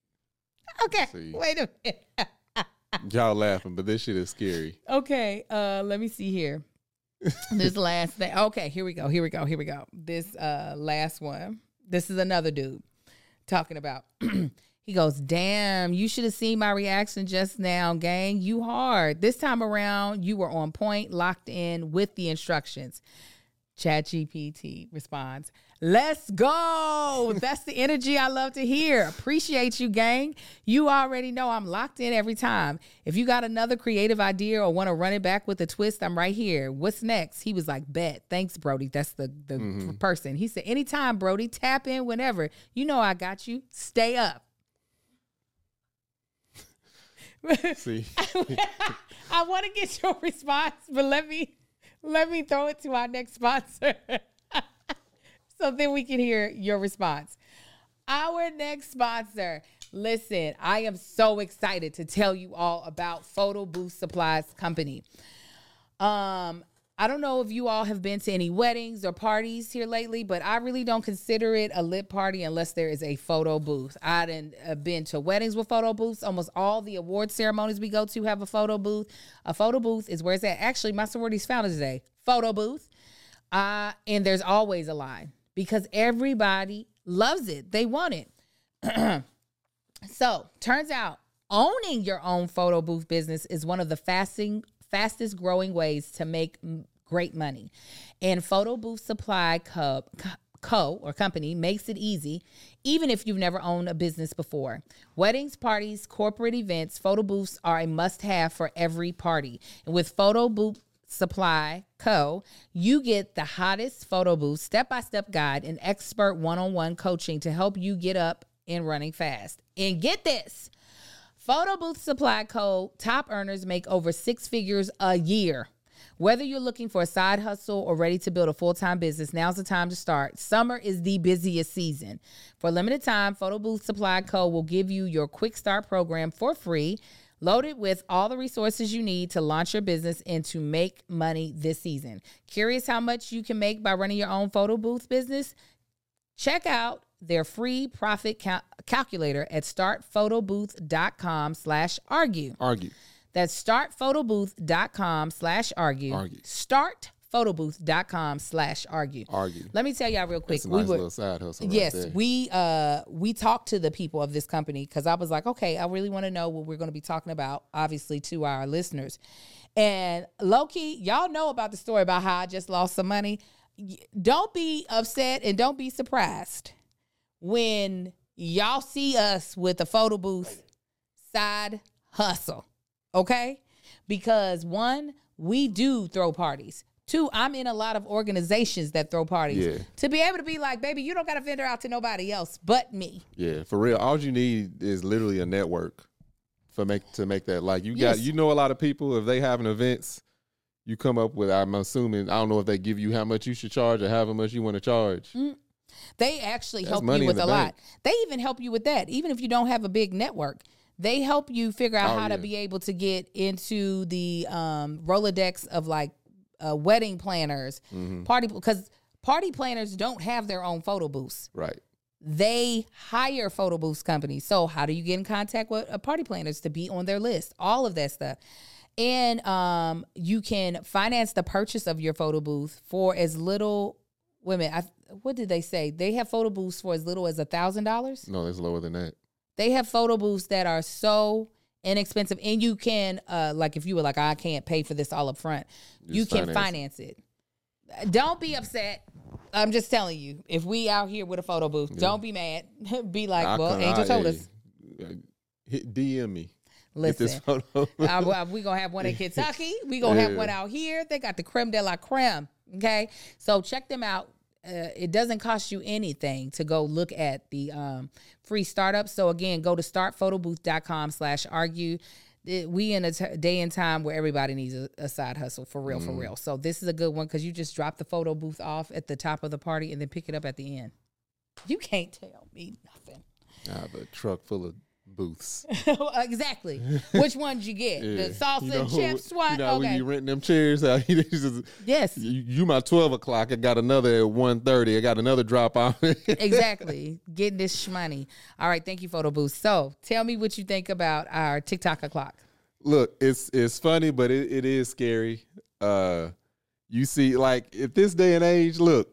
Okay, See. wait a minute. Y'all laughing, but this shit is scary. Okay, uh, let me see here. This last thing. Okay, here we go. Here we go. Here we go. This uh, last one. This is another dude talking about. He goes, damn, you should have seen my reaction just now, gang. You hard. This time around, you were on point, locked in with the instructions. Chat G P T responds, let's go. That's the energy I love to hear. Appreciate you, gang. You already know I'm locked in every time. If you got another creative idea or want to run it back with a twist, I'm right here. What's next? He was like, bet. Thanks, Brody. That's the, the mm-hmm. person. He said, anytime, Brody. Tap in whenever. You know I got you. Stay up. See, I want to get your response, but let me let me throw it to our next sponsor, so then we can hear your response. Our next sponsor. Listen, I am so excited to tell you all about Photo Booth Supplies Company. Um, I don't know if you all have been to any weddings or parties here lately, but I really don't consider it a lit party unless there is a photo booth. I've uh, been to weddings with photo booths. Almost all the award ceremonies we go to have a photo booth. A photo booth is where it's at. Actually, my sorority's Founders Day. Photo booth. Uh, and there's always a line because everybody loves it. They want it. So, turns out owning your own photo booth business is one of the fasting, fastest growing ways to make m- great money. And Photo Booth Supply Co. Co. or company makes it easy, even if you've never owned a business before. Weddings, parties, corporate events, photo booths are a must-have for every party. And with Photo Booth Supply Co., you get the hottest photo booth, step-by-step guide, and expert one-on-one coaching to help you get up and running fast. And get this, Photo Booth Supply Co. top earners make over six figures a year. Whether you're looking for a side hustle or ready to build a full-time business, now's the time to start. Summer is the busiest season. For a limited time, Photo Booth Supply Co. will give you your Quick Start program for free, loaded with all the resources you need to launch your business and to make money this season. Curious how much you can make by running your own photo booth business? Check out their free profit cal- calculator at startphotobooth.com slash argue. Argue. That's startphotobooth.com slash argue. Argue. Startphotobooth.com slash argue. Argue. Let me tell y'all real quick. That's a nice little side hustle right yes, there. we uh we talked to the people of this company because I was like, okay, I really want to know what we're going to be talking about, obviously, to our listeners. And low-key, y'all know about the story about how I just lost some money. Don't be upset and don't be surprised when y'all see us with a photo booth side hustle. Okay? Because one, we do throw parties. Two, I'm in a lot of organizations that throw parties. Yeah. To be able to be like, baby, you don't got to vendor out to nobody else but me. Yeah, for real. All you need is literally a network for make to make that. Like you Yes. got, you know, a lot of people. If they having events, you come up with. I'm assuming. I don't know if they give you how much you should charge or how much you want to charge. Mm. They actually That's help money you in with the a bank. lot. They even help you with that, even if you don't have a big network. They help you figure out Oh, how yeah. to be able to get into the um, Rolodex of like uh, wedding planners, Mm-hmm. party because party planners don't have their own photo booths. Right. They hire photo booths companies. So how do you get in contact with uh, party planners to be on their list? All of that stuff. And um, you can finance the purchase of your photo booth for as little. Wait a minute. I, what did they say? They have photo booths for as little as a thousand dollars. No, it's lower than that. They have photo booths that are so inexpensive, and you can, uh, like, if you were like, I can't pay for this all up front, you can finance finance it. Don't be upset. I'm just telling you, if we out here with a photo booth, Yeah. don't be mad. Be like, I well, come- Angel I- told hey, us. uh, Hit D M me. Listen, Get this photo. uh, we gonna have one in Kentucky. We gonna have Yeah. one out here. They got the creme de la creme. Okay, so check them out. Uh, it doesn't cost you anything to go look at the um, free startup. So again, go to startphotobooth.com slash argue. It- We in a t- day and time where everybody needs a, a side hustle for real, for real. So this is a good one because you just drop the photo booth off at the top of the party and then pick it up at the end. You can't tell me nothing. I have a truck full of booths. Exactly. Which ones you get? Yeah. The salsa You know and who- chips one? You know, when Okay. you renting them chairs out, you, just, Yes. you, you my twelve o'clock. I got another at one thirty. I got another drop off. Exactly. Getting this shmoney. All right. Thank you, Photo Booth. So tell me what you think about our TikTok o'clock. Look, it's it's funny, but it, it is scary. Uh, you see, like at this day and age, look,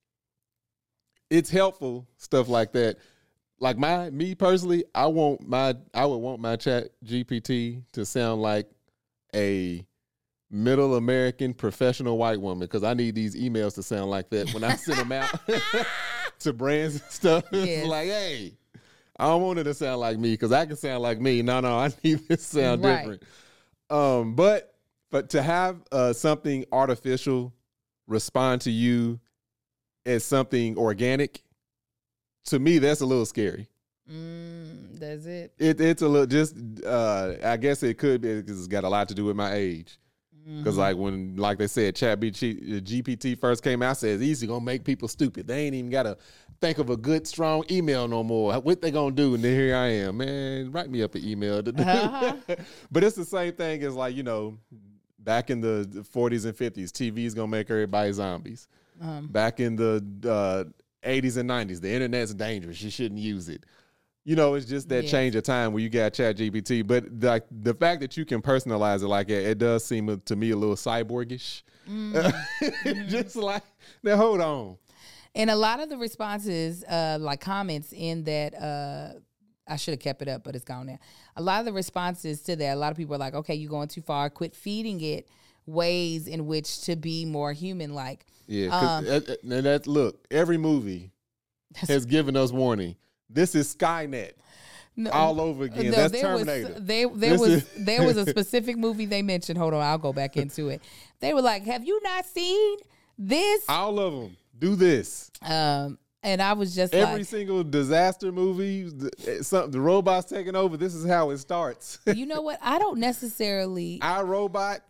it's helpful stuff like that. Like my me personally, I want my I would want my Chat G P T to sound like a middle American professional white woman because I need these emails to sound like that when I send them out to brands and stuff. Yes. It's like, hey, I don't want it to sound like me because I can sound like me. No, no, I need this to sound Right. different. Um, but but to have uh, something artificial respond to you as something organic, to me, that's a little scary. Mm, that's it. It, it's a little just. Uh, I guess it could be because it's got a lot to do with my age. Because like when, like they said, Chat G P T first came out, I said it's easy gonna make people stupid. They ain't even gotta think of a good strong email no more. What they gonna do? And then here I am, man. Write me up an email. To do. Uh-huh. But it's the same thing as like you know, back in the forties and fifties, T V's gonna make everybody zombies. Um, Back in the uh, eighties and nineties, the internet's dangerous. You shouldn't use it. You know, it's just that Yes. change of time where you got Chat G P T. But like the fact that you can personalize it like that, it does seem to me a little cyborgish. Mm-hmm. Just like, now hold on. And a lot of the responses, uh, like comments in that uh, I should have kept it up, but it's gone now. A lot of the responses to that, a lot of people are like, okay, you're going too far. Quit feeding it ways in which to be more human-like. Yeah, Um, that, that, and that look, every movie has given us warning. This is Skynet. No, all over again. no, That's there Terminator. Was, there there This was is- there was a specific movie they mentioned. Hold on, I'll go back into it. They were like, "Have you not seen this?" All of them do this. Um, and I was just Every like, single disaster movie, the, some, the robots taking over. This is how it starts. you know what? I don't necessarily. I Robot.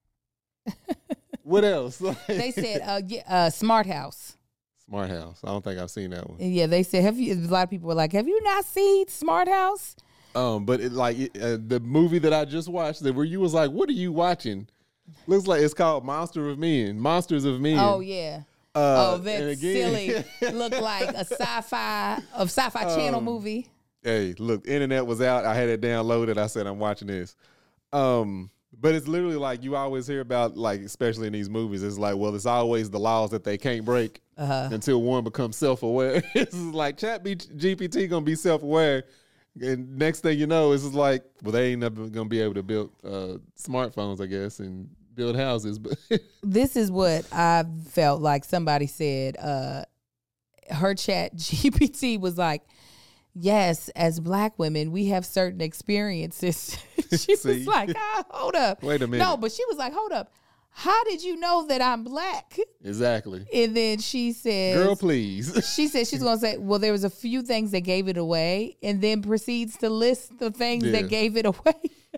What else? They said, uh, yeah, uh, Smart House. Smart House. I don't think I've seen that one. And yeah, they said, "Have you?" A lot of people were like, "Have you not seen Smart House?" Um, but it, like it, uh, the movie that I just watched, that where you was like, "What are you watching?" Looks like it's called Monster of Men. Monsters of Men. Oh yeah. Uh, oh, that and again- silly looked like a sci-fi of sci-fi channel Um, movie. Hey, look, the internet was out. I had it downloaded. I said, I'm watching this. Um, but it's literally like you always hear about, like, especially in these movies, it's like, well, it's always the laws that they can't break Uh-huh. until one becomes self-aware. It's like Chat G P T gonna be self-aware, and next thing you know, it's just like, well, they ain't never gonna be able to build uh, smartphones, I guess, and build houses. But This is what I felt like somebody said. Uh, her Chat G P T was like, yes, as Black women, we have certain experiences. She See? was like, ah, hold up. Wait a minute. No, but she was like, hold up. How did you know that I'm Black? exactly, And then she said, girl, please. she said she's going to say, well, there was a few things that gave it away, and then proceeds to list the things Yeah. that gave it away.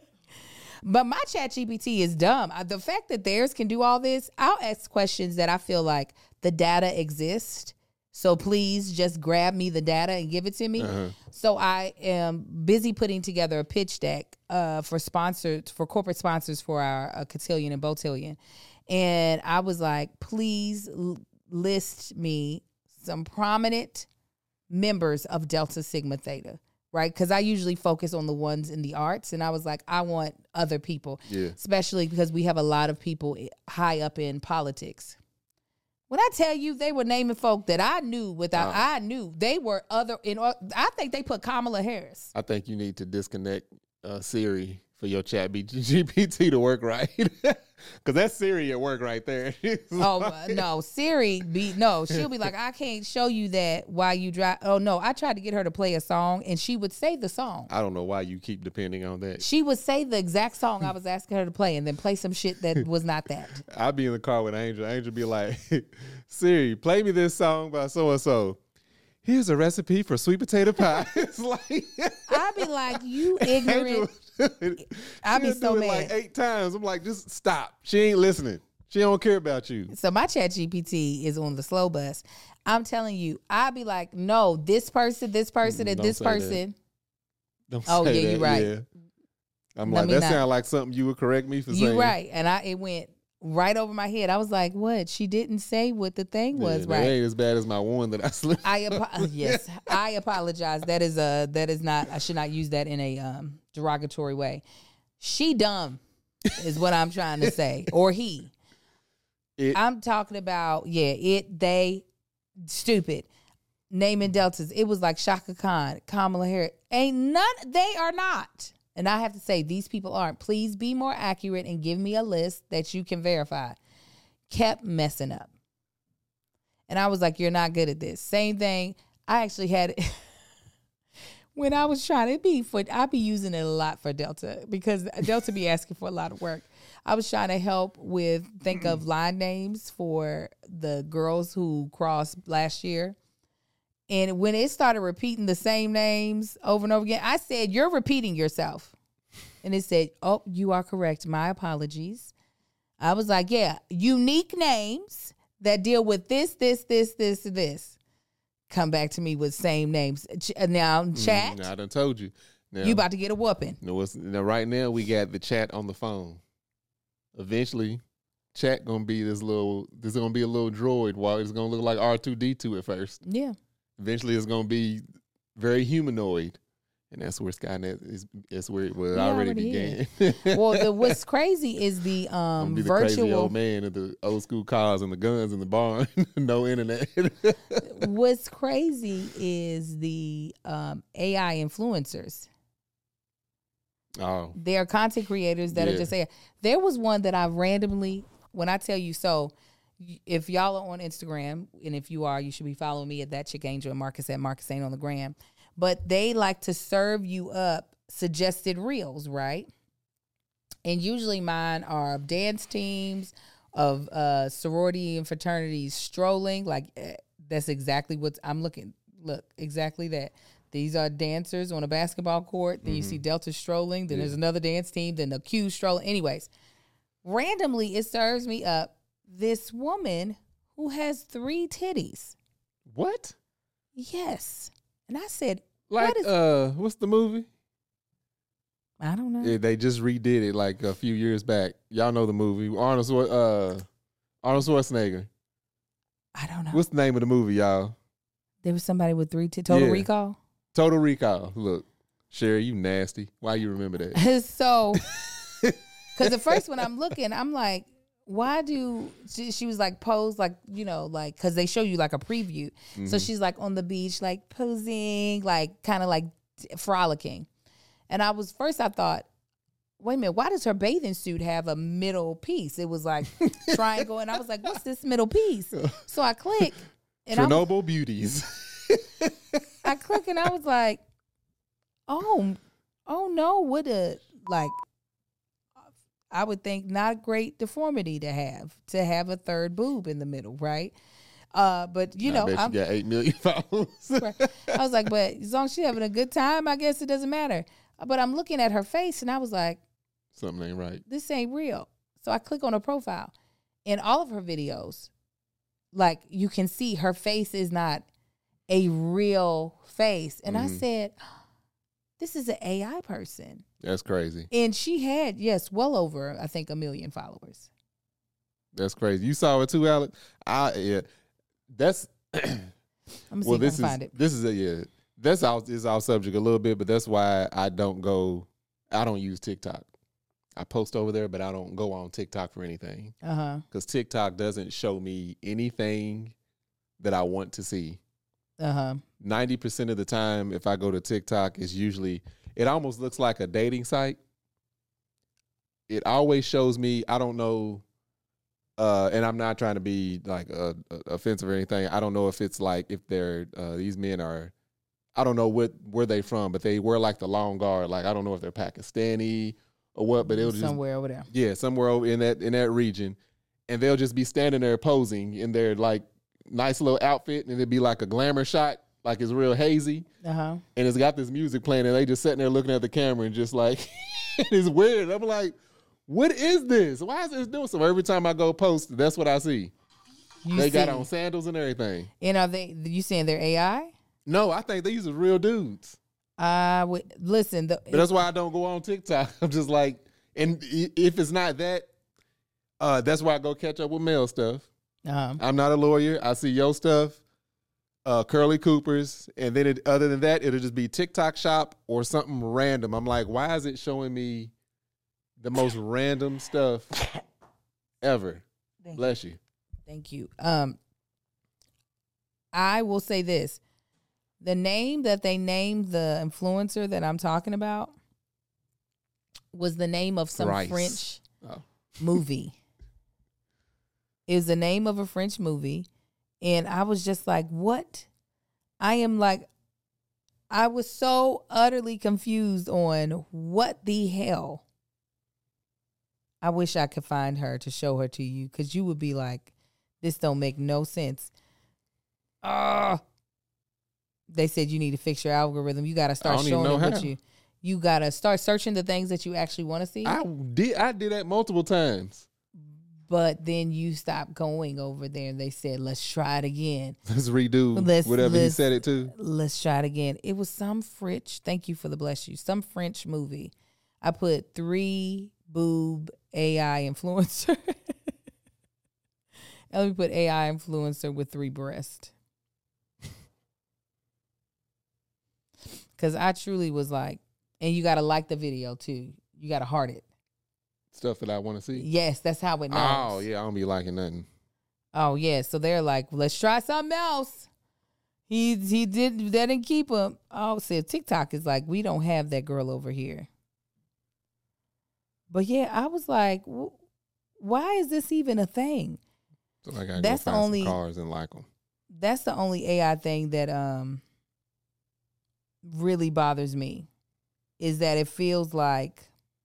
But my Chat G P T is dumb. Uh, The fact that theirs can do all this, I'll ask questions that I feel like the data exists. So please just grab me the data and give it to me. Uh-huh. So I am busy putting together a pitch deck uh, for sponsors, for corporate sponsors for our uh, Cotillion and Botillion. And I was like, please l- list me some prominent members of Delta Sigma Theta, right? Because I usually focus on the ones in the arts. And I was like, I want other people, Yeah. especially because we have a lot of people high up in politics. When I tell you they were naming folk that I knew without, Wow. I knew they were other, in. I think they put Kamala Harris. I think you need to disconnect uh, Siri for your Chat G P T to work right, because that's Siri at work right there. Oh uh, no, Siri be no. She'll be like, I can't show you that while you drive. Oh no, I tried to get her to play a song, and she would say the song. I don't know why you keep depending on that. She would say the exact song I was asking her to play, and then play some shit that was not that. I'd be in the car with Angel. Angel be like, Siri, play me this song by so and so. Here's a recipe for sweet potato pie. It's like I'd be like, you ignorant. I'd be she'll so do it mad. like eight times. I'm like, just stop. She ain't listening. She don't care about you. So my Chat G P T is on the slow bus. I'm telling you, I'd be like, no, this person, this person, and Don't this say that. person. Don't Oh, say yeah, that. you right. Yeah. I'm Let like, me that not- sounds like something you would correct me for You saying. right, and I it went right over my head. I was like, what? She didn't say what the thing Yeah, was that right. ain't as bad as my one that I slipped. I apo- yes, I apologize. That is a that is not. I should not use that in a um, derogatory way. She dumb is what I'm trying to say, or he. It- I'm talking about yeah. It they stupid naming deltas. It was like Shaka Khan, Kamala Harris. Ain't none. They are not. And I have to say these people aren't. Please be more accurate and give me a list that you can verify. Kept messing up. And I was like, you're not good at this. Same thing. I actually had it when I was trying to be for, I be using it a lot for Delta because Delta be asking for a lot of work. I was trying to help with, think of line names for the girls who crossed last year. And when it started repeating the same names over and over again, I said, you're repeating yourself. And it said, oh, you are correct. My apologies. I was like, yeah, unique names that deal with this, this, this, this, this. Come back to me with same names. Ch- Now, chat, Mm, I done told you. Now, you about to get a whooping. No, it's, now right now we got the chat on the phone. Eventually, chat gonna be this little. This is gonna be a little droid. While it's gonna look like R two D two at first. Yeah. Eventually, it's gonna be very humanoid. And that's where Skynet is. That's where it was He already, already began. Well, the, what's crazy is the I'm um gonna be the crazy virtual. old man of the old school cars and the guns in the barn. No internet. What's crazy is the um, A I influencers. Oh, They are content creators that Yeah. are just saying. There was one that I randomly, when I tell you, so y- if y'all are on Instagram, and if you are, you should be following me at that chick angel and Marcus at Marcus Ain't on the gram. But they like to serve you up suggested reels, right? And usually mine are of dance teams, of uh, sorority and fraternities strolling. Like eh, that's exactly what I'm looking. Look, exactly that. These are dancers on a basketball court. Then you see Delta strolling. Then there's another dance team. Then the Q strolling. Anyways, randomly it serves me up this woman who has three titties. what? Yes. And I said, Like, what is, uh, what's the movie? I don't know. Yeah, they just redid it like a few years back. Y'all know the movie Arnold Schwar- uh, Arnold Schwarzenegger. I don't know. What's the name of the movie, y'all? There was somebody with three titties. Total Yeah. Recall. Total Recall. Look, Sherry, you nasty. Why you remember that? So, because the first one I'm looking, I'm like, why do she, she was like posed like, you know, like, because they show you like a preview. So she's like on the beach, like posing, like kind of like t- frolicking. And I was first, I thought, wait a minute, why does her bathing suit have a middle piece? It was like triangle. And I was like, what's this middle piece? So I click. And I, was, Chernobyl Beauties. I click and I was like, oh, oh no, what a, like, I would think not a great deformity to have, to have a third boob in the middle, right? Uh, but you I know, bet I'm, she got eight million followers. right. I was like, but as long as she's having a good time, I guess it doesn't matter. But I'm looking at her face and I was like, Something ain't right. this ain't real. So I click on her profile. In all of her videos, like you can see her face is not a real face. And I Mhm. said, this is an A I person. That's crazy. And she had, yes, well over, I think, a million followers. That's crazy. You saw it too, Alex? I yeah. That's I'm gonna see well. if This I can is find it. this is a yeah. That's out is our subject a little bit, but that's why I don't go. I don't use TikTok. I post over there, but I don't go on TikTok for anything Uh huh. because TikTok doesn't show me anything that I want to see. Uh huh. ninety percent of the time, if I go to TikTok, it's usually, it almost looks like a dating site. It always shows me, I don't know, uh, and I'm not trying to be like uh, offensive or anything. I don't know if it's like, if they're, uh, these men are, I don't know what, where they from, but they wear like the long guard. Like, I don't know if they're Pakistani or what, but it'll just, Somewhere over there. yeah, somewhere over in that, in that region. And they'll just be standing there posing in their like nice little outfit, and it'd be like a glamour shot, like it's real hazy, Uh huh. and it's got this music playing, and they just sitting there looking at the camera and just like, it's weird. I'm like, what is this? Why is this doing so? Every time I go post, that's what I see. You They see, got on sandals and everything. and are they? You saying they're A I? No, I think these are real dudes. I would listen. The, But that's why I don't go on TikTok. I'm just like, and i- if it's not that, uh, that's why I go catch up with male stuff. uh-huh. I'm not a lawyer. I see your stuff, uh, Curly Cooper's, and then it, other than that, it'll just be TikTok shop or something random. I'm like, why is it showing me the most random stuff ever? Thank Bless you. Thank you. Um, I will say this: the name that they named the influencer that I'm talking about was the name of some Thrice. French Oh. movie. It was the name of a French movie, and I was just like, "What?" I am like, I was so utterly confused on what the hell. I wish I could find her to show her to you, because you would be like, this don't make no sense. Ah, they said you need to fix your algorithm. You got to start don't even showing know it what how. you. You got to start searching the things that you actually want to see. I did. I did that multiple times. But then you stopped going over there, and they said, let's try it again. Let's redo Let's- whatever he let's- said it to. Let's try it again. It was some French, thank you for the bless you, some French movie. I put three boob A I influencer. And let me put A I influencer with three breasts. Because I truly was like, and you got to like the video too. You got to heart it. Stuff that I want to see. Yes, that's how it knows. Oh, yeah, I don't be liking nothing. Oh, yeah. So they're like, let's try something else. He he did, that didn't keep him. Oh, said TikTok is like, we don't have that girl over here. But yeah, I was like, why is this even a thing? So I gotta that's go find the only some cars and like them. That's the only A I thing that um really bothers me, is that it feels like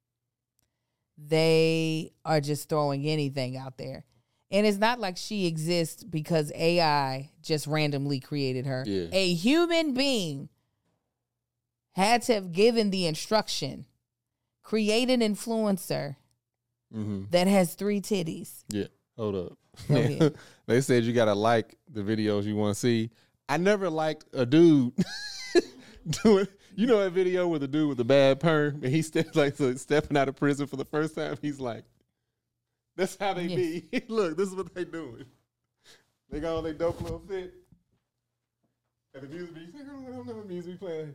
they are just throwing anything out there. And it's not like she exists because A I just randomly created her. Yeah. A human being had to have given the instruction, create an influencer Mm-hmm. that has three titties. Yeah. Hold up. Go ahead. They said you gotta like the videos you want to see. I never liked a dude doing. You know that video with the dude with the bad perm, and he steps like so stepping out of prison for the first time. He's like, "That's how they Yes. be." Look, this is what they doing. They got all their dope little fit. And the music be, I don't know what music we playing.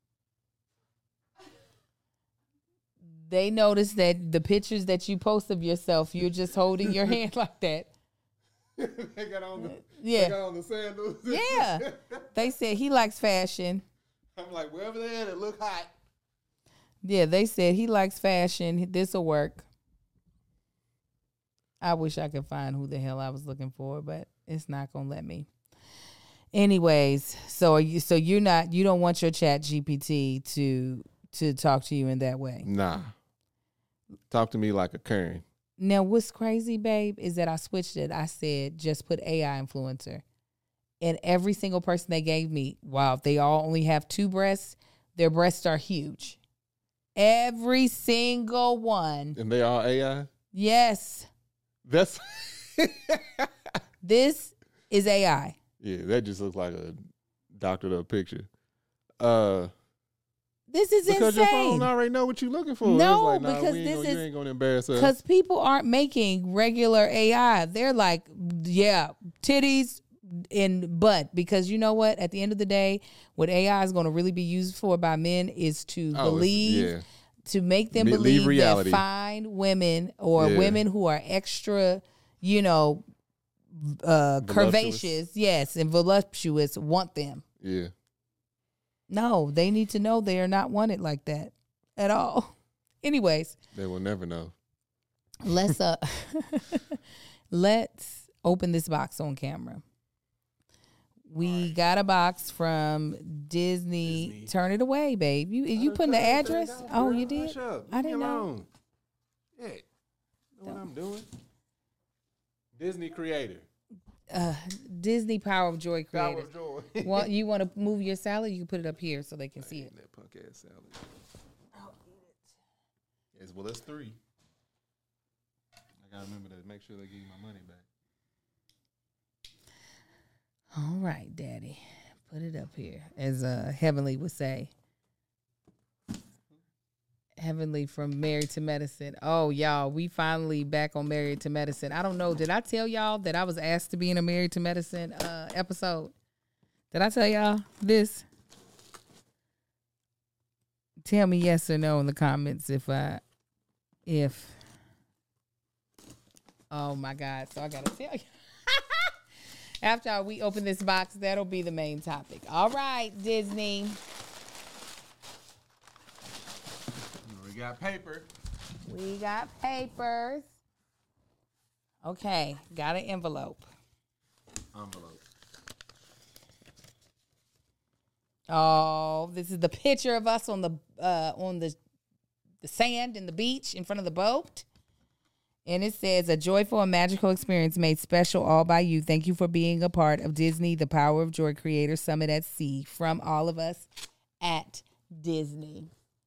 They noticed that the pictures that you post of yourself, you're just holding your hand like that. They got on the Yeah. They got on the sandals. Yeah. They said he likes fashion. I'm like, wherever they at, it look hot. Yeah, they said he likes fashion. This'll work. I wish I could find who the hell I was looking for, but it's not gonna let me. Anyways, so are you so you're not you don't want your Chat G P T to to talk to you in that way. Nah. Talk to me like a Karen. Now, what's crazy, babe, is that I switched it. I said, just put A I influencer. And every single person they gave me, wow, they all only have two breasts, their breasts are huge. Every single one. And they all A I? Yes. That's This is A I. yeah, that just looks like a doctored up picture. Uh This is because your phone insane. already know what you're looking for. No, it's like, nah, because we ain't this gonna, is- you ain't gonna embarrass us. Because people aren't making regular A I. They're like, yeah, titties and butt. Because you know what? At the end of the day, what A I is going to really be used for by men is to Oh, it's- believe, yeah. to make them Me- leave believe that reality. fine women or Yeah. women who are extra, you know, uh, Voluptuous. curvaceous, yes, and voluptuous want them. Yeah. No, they need to know they are not wanted like that at all. Anyways. They will never know. Let's uh let's open this box on camera. We got a box from Disney. Disney. Turn it away, babe. You you putting the address? Oh, you did? I didn't know. Yeah. Know what I'm doing? Disney creator. Uh, Disney Power of Joy Power creators. of joy. Well, you want to move your salad? You can put it up here so they can see it. That punk ass salad. Yes, well, that's three. I gotta remember to make sure they give you my money back. All right, Daddy, put it up here, as uh, Heavenly would say. Heavenly from Married to Medicine. Oh, y'all, we finally back on Married to Medicine. I don't know. Did I tell y'all that I was asked to be in a Married to Medicine uh, episode? Did I tell y'all this? Tell me yes or no in the comments if I, if. Oh my God! So I gotta tell you. After we open this box, that'll be the main topic. All right, Disney. We got paper. We got papers. Okay, got an envelope. Envelope. Oh, this is the picture of us on the uh, on the the sand and the beach in front of the boat. And it says, a joyful and magical experience made special all by you. Thank you for being a part of Disney, the Power of Joy Creator Summit at Sea, from all of us at Disney.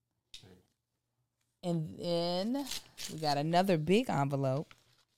And then we got another big envelope.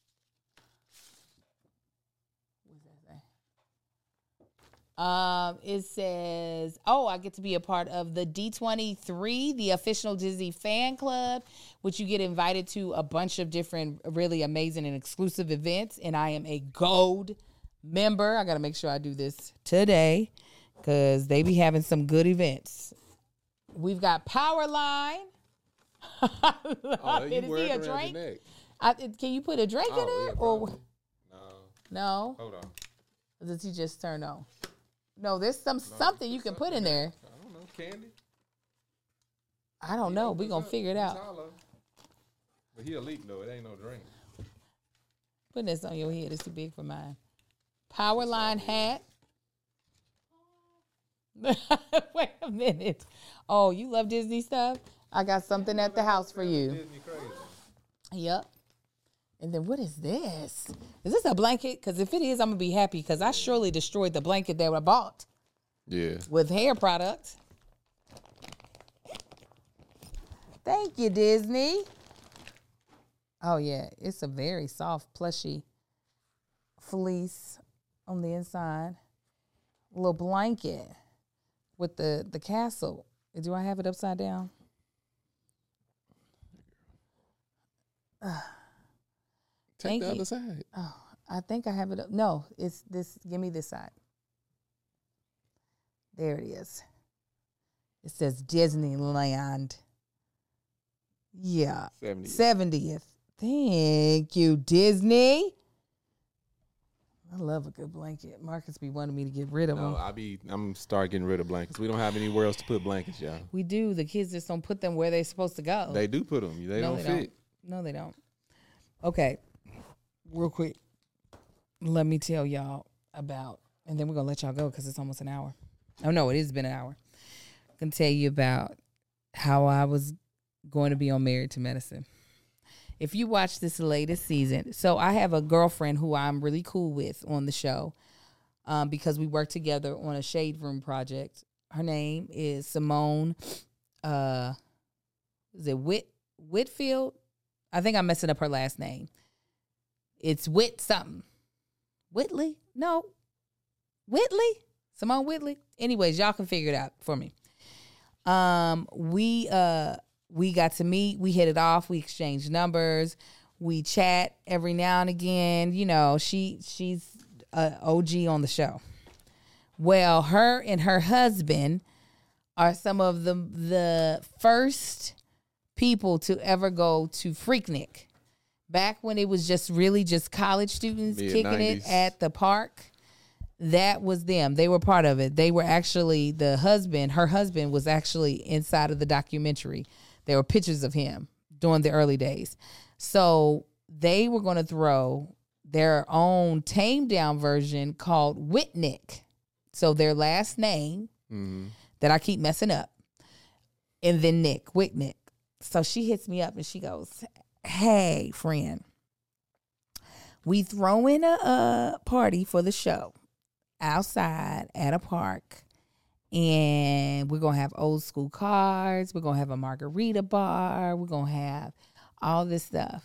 What does that say? Um, it says, oh, I get to be a part of the D twenty-three, the official Disney fan club, which you get invited to a bunch of different really amazing and exclusive events. And I am a gold member. I got to make sure I do this today because they be having some good events. We've got Powerline. Oh, you Is wear he it a around your drink? neck. I, can you put a drink Oh, in yeah, it? Or probably. No. no? Hold on. Or does he just turn on? No, there's some something you can put in there. I don't know. Candy? I don't know. We're going to figure it out. Taller. But he a leak, though. It ain't no drink. Putting this on your head is too big for mine. Powerline hat. Wait a minute. Oh, you love Disney stuff? I got something at the house for you. Disney crazy. Yep. And then what is this? Is this a blanket? Because if it is, I'm going to be happy because I surely destroyed the blanket that I bought Yeah. with hair products. Thank you, Disney. Oh, yeah. It's a very soft, plushy fleece on the inside. A little blanket with the, the castle. Do I have it upside down? Uh, Take Thank the you. other side. Oh, I think I have it up. No, it's this. Give me this side. There it is. It says Disneyland. Yeah. seventieth. seventieth. Thank you, Disney. I love a good blanket. Marcus be wanting me to get rid of No, them. I be. I'm start getting rid of blankets. We don't have anywhere else to put blankets, y'all. We do. The kids just don't put them where they're supposed to go. They do put them. They No, don't they fit. No, they don't. Okay. Real quick. Let me tell y'all about, and then we're going to let y'all go because it's almost an hour. Oh, no, it has been an hour. I can tell you about how I was going to be on Married to Medicine. If you watch this latest season, so I have a girlfriend who I'm really cool with on the show um, because we work together on a Shade Room project. Her name is Simone, uh, is it Whit Whitfield? I think I'm messing up her last name. It's Whit something. Whitley? No. Whitley? Simone Whitley? Anyways, y'all can figure it out for me. Um, we uh we got to meet, we hit it off, we exchanged numbers, we chat every now and again. You know, she she's a O G on the show. Well, her and her husband are some of the the first people to ever go to Freaknik. Back when it was just really just college students Mid kicking it nineties. at the park. That was them. They were part of it. They were actually, the husband, her husband was actually inside of the documentary. There were pictures of him during the early days. So they were going to throw their own tamed down version called Whitnick. So their last name Mm-hmm. that I keep messing up. And then Nick, Whitnick. So she hits me up and she goes, hey, friend, we throwing a, a party for the show outside at a park. And we're going to have old school cars. We're going to have a margarita bar. We're going to have all this stuff.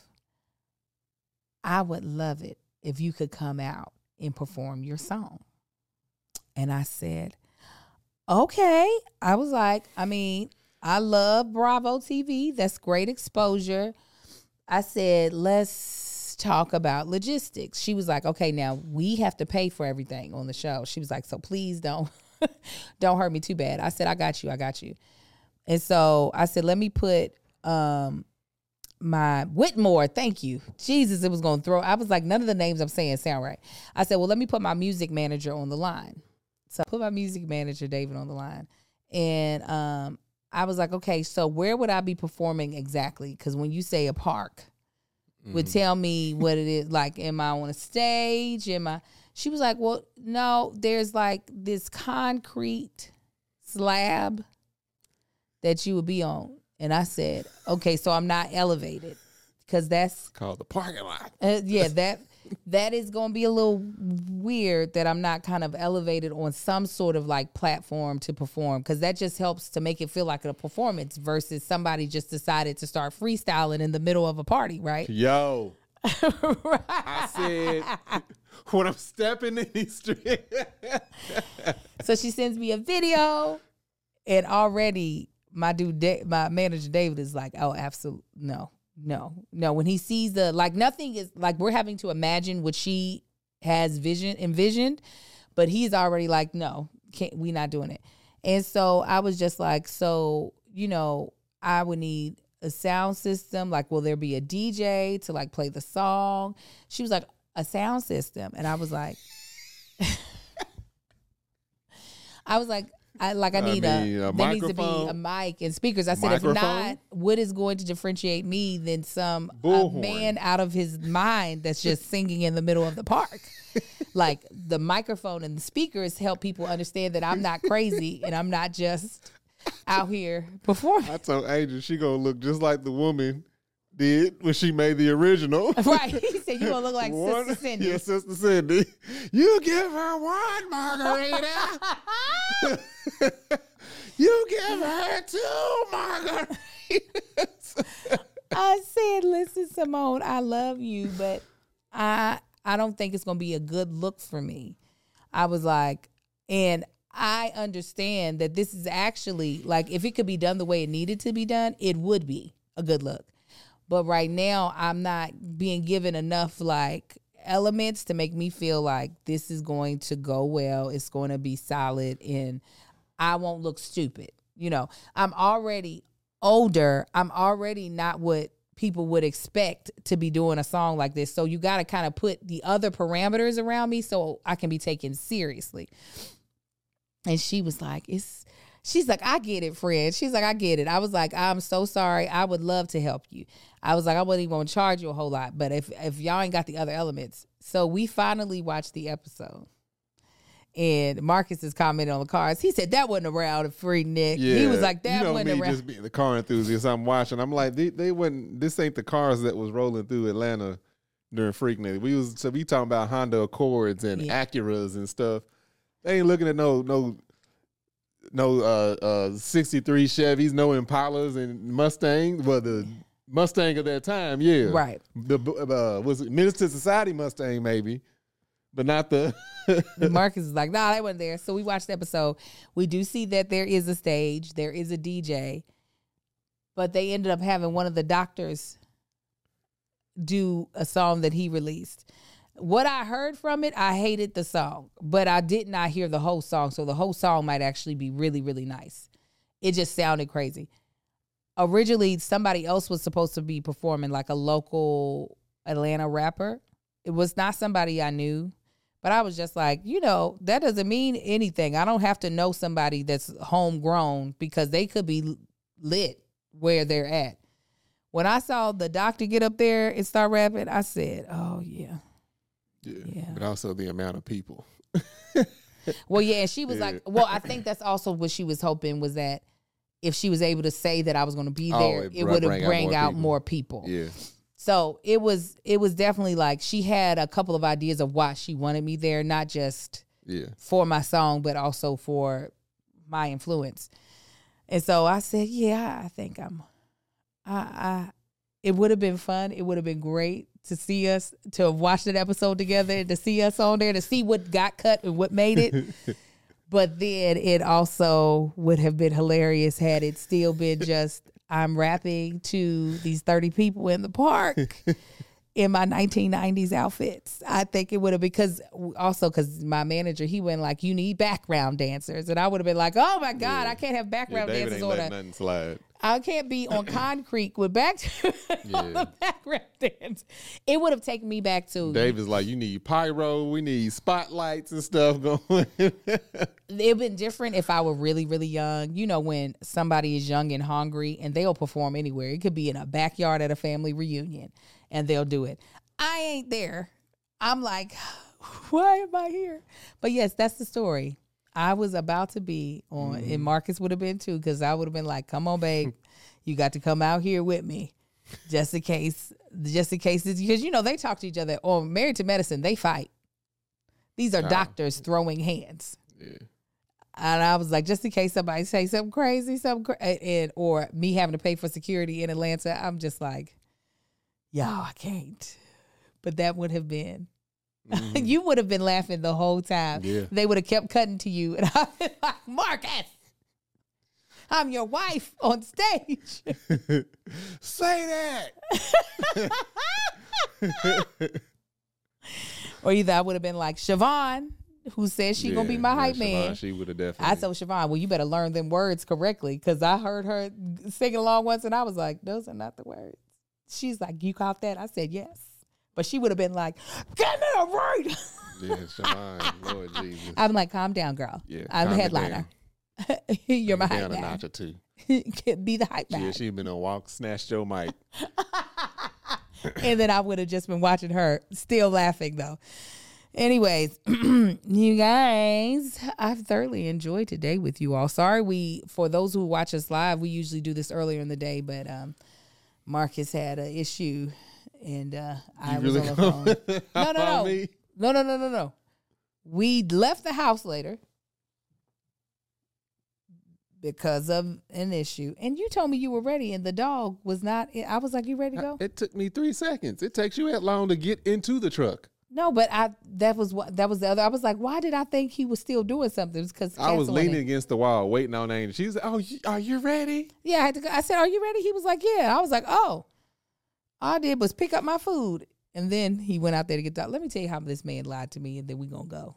I would love it if you could come out and perform your song. And I said, okay. I was like, I mean, I love Bravo T V. That's great exposure. I said, let's talk about logistics. She was like, okay, now we have to pay for everything on the show. She was like, so please don't, don't hurt me too bad. I said, I got you. I got you. And so I said, let me put um, my Whitmore. Thank you. Jesus, it was going to throw. I was like, none of the names I'm saying sound right. I said, well, let me put my music manager on the line. So I put my music manager, David, on the line. And um, I was like, okay, so where would I be performing exactly? Because when you say a park, mm-hmm. would tell me what it is. Like, am I on a stage? Am I? She was like, well, no, there's like this concrete slab that you would be on. And I said, okay, so I'm not elevated because that's Called the parking lot. uh, yeah, that that is going to be a little weird that I'm not kind of elevated on some sort of like platform to perform, because that just helps to make it feel like a performance versus somebody just decided to start freestyling in the middle of a party, right? Yo, Right. I said when I'm stepping in these streets. So she sends me a video, and already my dude, Da- my manager David is like, "Oh, absolutely no, no, no." When he sees the like, nothing is like we're having to imagine what she has vision envisioned, but he's already like, "No, can't. We not doing it." And so I was just like, so, you know, I would need a sound system. Like, will there be a D J to like play the song? She was like, a sound system. And I was like, I was like, I like I need I mean, a, a there needs to be microphone. a mic and speakers. I said, Microphone? if not, what is going to differentiate me than some a Bullhorn. man out of his mind that's just singing in the middle of the park? Like the microphone and the speakers help people understand that I'm not crazy and I'm not just out here performing. I told Angel she gonna look just like the woman did when she made the original. Right. He said, you gonna look like One- Sister Cindy. Yeah, Sister Cindy. You give her one margarita. You give her two margaritas. I said, listen, Simone, I love you, but I I don't think it's gonna be a good look for me. I was like, and I understand that this is actually like if it could be done the way it needed to be done, it would be a good look. But right now, I'm not being given enough like elements to make me feel like this is going to go well. It's going to be solid and I won't look stupid. You know, I'm already older. I'm already not what people would expect to be doing a song like this. So you got to kind of put the other parameters around me so I can be taken seriously. And she was like, it's, she's like, I get it, friend. She's like, I get it. I was like, I'm so sorry. I would love to help you. I was like, I wouldn't even want to charge you a whole lot. But if, if y'all ain't got the other elements. So we finally watched the episode. And Marcus is commenting on the cars. He said, that wasn't around a free Nick. Yeah, He was like, that you know wasn't me around. just being the car enthusiast. I'm watching. I'm like, they, they wasn't. This ain't the cars that was rolling through Atlanta during Freaknik. We was so we talking about Honda Accords and Yeah. Acuras and stuff. They ain't looking at no no no uh uh sixty-three Chevys, no Impalas and Mustangs. Well, the Mustang of that time, yeah, Right. The uh, was it Minister Society Mustang maybe, but not the. And Marcus is like, nah, they wasn't there. So we watched the episode. We do see that there is a stage. There is a D J. But they ended up having one of the doctors do a song that he released. What I heard from it, I hated the song. But I did not hear the whole song. So the whole song might actually be really, really nice. It just sounded crazy. Originally, somebody else was supposed to be performing, like a local Atlanta rapper. It was not somebody I knew. But I was just like, you know, that doesn't mean anything. I don't have to know somebody that's homegrown because they could be lit where they're at. When I saw the doctor get up there and start rapping, I said, oh, yeah. Yeah, Yeah. but also the amount of people. Well, yeah, and she was Yeah. like, well, I think that's also what she was hoping was that if she was able to say that I was going to be Oh, there, it it br- would have bring out bring more out people. more people. Yeah, So it was it was definitely like she had a couple of ideas of why she wanted me there, not just yeah. for my song, but also for my influence. And so I said, yeah, I think I'm, I, I it would have been fun. It would have been great to see us, to have watched that episode together and to see us on there, to see what got cut and what made it. But then it also would have been hilarious had it still been just, I'm rapping to these thirty people in the park in my nineteen nineties outfits. I think it would have, because also because my manager, he went like, you need background dancers. And I would have been like, oh my God, Yeah. I can't have yeah background David dancers ain't on letting a, nothing slide. I can't be on concrete with back Yeah. on the background dance. It would have taken me back to, David's like, you need pyro, we need spotlights and stuff going. it'd been different if I were really, really young. You know, when somebody is young and hungry and they'll perform anywhere. It could be in a backyard at a family reunion and they'll do it. I ain't there. I'm like, why am I here? But yes, that's the story. I was about to be on, Mm-hmm. and Marcus would have been too, because I would have been like, come on, babe. You got to come out here with me. Just in case, just in case, because, you know, they talk to each other. Or Married to Medicine, they fight. These are Oh. doctors throwing hands. Yeah. And I was like, just in case somebody say something crazy, something cra- and or me having to pay for security in Atlanta, I'm just like, yo, I can't. But that would have been, Mhm. you would have been laughing the whole time. Yeah. They would have kept cutting to you, and I'd been like, Marcus, I'm your wife on stage. Say that. Or either I would have been like, Siobhan, who says she gonna be Yeah, my yeah, hype Siobhan, man. She would have definitely. I told Siobhan, well, you better learn them words correctly, because I heard her singing along once, and I was like, those are not the words. She's like, you caught that? I said, yes. But she would have been like, get me a word. Yeah, Siobhan, Lord Jesus. I'm like, calm down, girl. Yeah, I'm the calm it headliner. You're my Down hype a man. notch or two. Be the hype man. Yeah, she been on walk, snatched your mic. And then I would have just been watching her, still laughing though. Anyways, you guys, I've thoroughly enjoyed today with you all. Sorry, we for those who watch us live, we usually do this earlier in the day, but um, Marcus had an issue, and uh, I was really on the phone. No, no, no, me? no, no, no, no, no. We left the house later because of an issue, and you told me you were ready, and the dog was not. I was like, "You ready to go?" It took me three seconds. It takes you that long to get into the truck. No, but I that was what that was the other. I was like, why did I think he was still doing something? Because I was leaning against the wall, waiting on Angel. She's like, "Oh, you, are you ready?" Yeah, I had to go. I said, "Are you ready?" He was like, "Yeah." I was like, "Oh." All I did was pick up my food, and then he went out there to get the. Let me tell you how this man lied to me, and then we gonna go.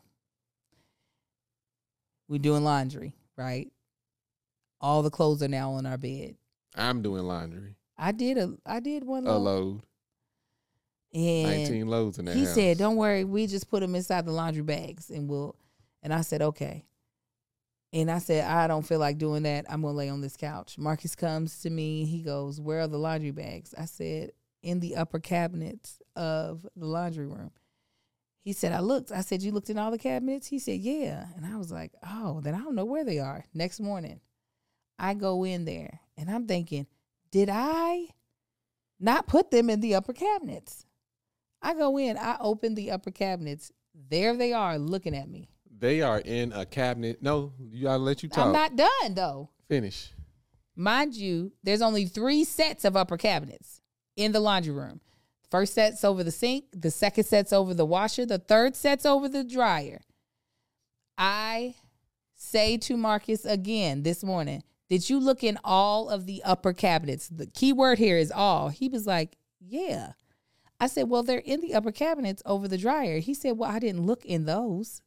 We're doing laundry, right? All the clothes are now on our bed. I'm doing laundry. I did a. I did one A load. load. And nineteen loads in that he house. said, "Don't worry, we just put them inside the laundry bags, and we'll." And I said, "Okay." And I said, "I don't feel like doing that. I'm gonna lay on this couch." Marcus comes to me. He goes, "Where are the laundry bags?" I said, "In the upper cabinets of the laundry room." He said, "I looked." I said, "You looked in all the cabinets?" He said, "Yeah." And I was like, "Oh, then I don't know where they are." Next morning, I go in there, and I'm thinking, did I not put them in the upper cabinets? I go in, I open the upper cabinets. There they are looking at me. They are in a cabinet. No, you gotta let you talk. I'm not done though. Finish. Mind you, there's only three sets of upper cabinets in the laundry room. First set's over the sink. The second set's over the washer. The third set's over the dryer. I say to Marcus again this morning, did you look in all of the upper cabinets? The key word here is all. He was like, yeah. I said, well, they're in the upper cabinets over the dryer. He said, well, I didn't look in those.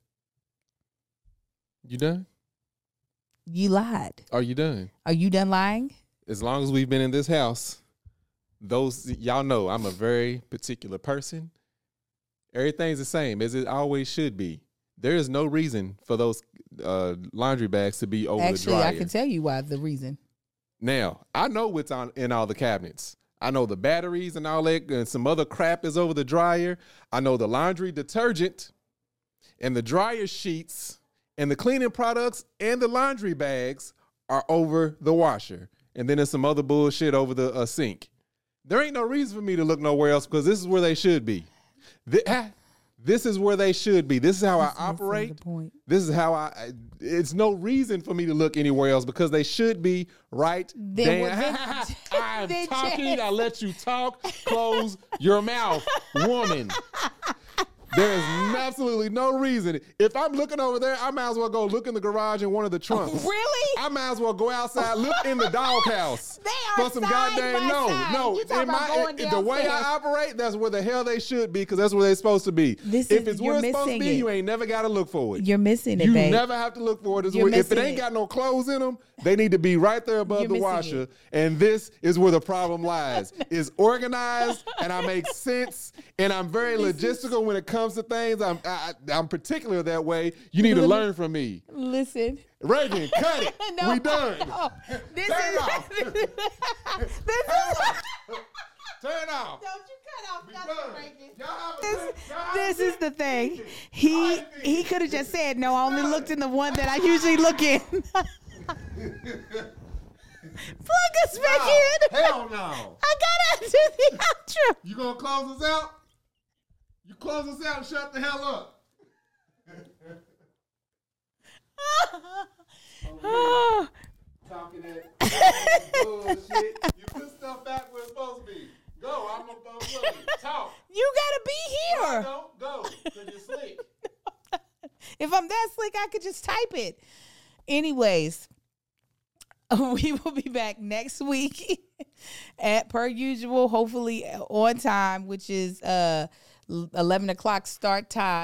You done? You lied. Are you done? Are you done lying? As long as we've been in this house, those y'all know I'm a very particular person. Everything's the same as it always should be. There is no reason for those uh, laundry bags to be over Actually, the dryer. I can tell you why the reason. Now, I know what's on in all the cabinets. I know the batteries and all that, and some other crap is over the dryer. I know the laundry detergent and the dryer sheets and the cleaning products and the laundry bags are over the washer. And then there's some other bullshit over the uh, sink. There ain't no reason for me to look nowhere else because this is where they should be. Th- ah, This is where they should be. This is how I operate. This is how I. It's no reason for me to look anywhere else because they should be right there. I'm then talking. just- I let you talk. Close your mouth, woman. There is absolutely no reason. If I'm looking over there, I might as well go look in the garage in one of the trunks. Really? I might as well go outside, look in the doghouse. They are for some side goddamn by no, side. no. You talking In about going my, the way I downstairs. operate, that's where the hell they should be because that's where they're supposed to be. This if is- it's you're where it's supposed to missing be, it. you ain't never got to look for it. You're missing it, You babe. never have to look for it. It's You're where- if it missing ain't it. got no clothes in them, they need to be right there above You're the missing washer. it. And this is where the problem lies. It's organized and I make sense and I'm very logistical when it comes to things. I'm I, I'm particular that way. You need to Let me- learn from me. Listen. Reagan, cut it. No, We done. no. This Turn is. off. this is. Turn off. Don't you cut off We nothing, done. Reagan. Y'all have a This, good- y'all have a this good- is the thing. He he could have just said no. I only looked in the one that I usually look in. Plug us back No, in. hell no. I gotta do the outro. You gonna close us out? You close us out and shut the hell up. Oh, Talking that bullshit. You put stuff back where it's supposed to be. Go, I'm gonna go. Talk. you gotta be No, here. don't go, cause you're slick. If I'm that slick, I could just type it. Anyways, we will be back next week at per usual, hopefully on time, which is uh eleven o'clock start time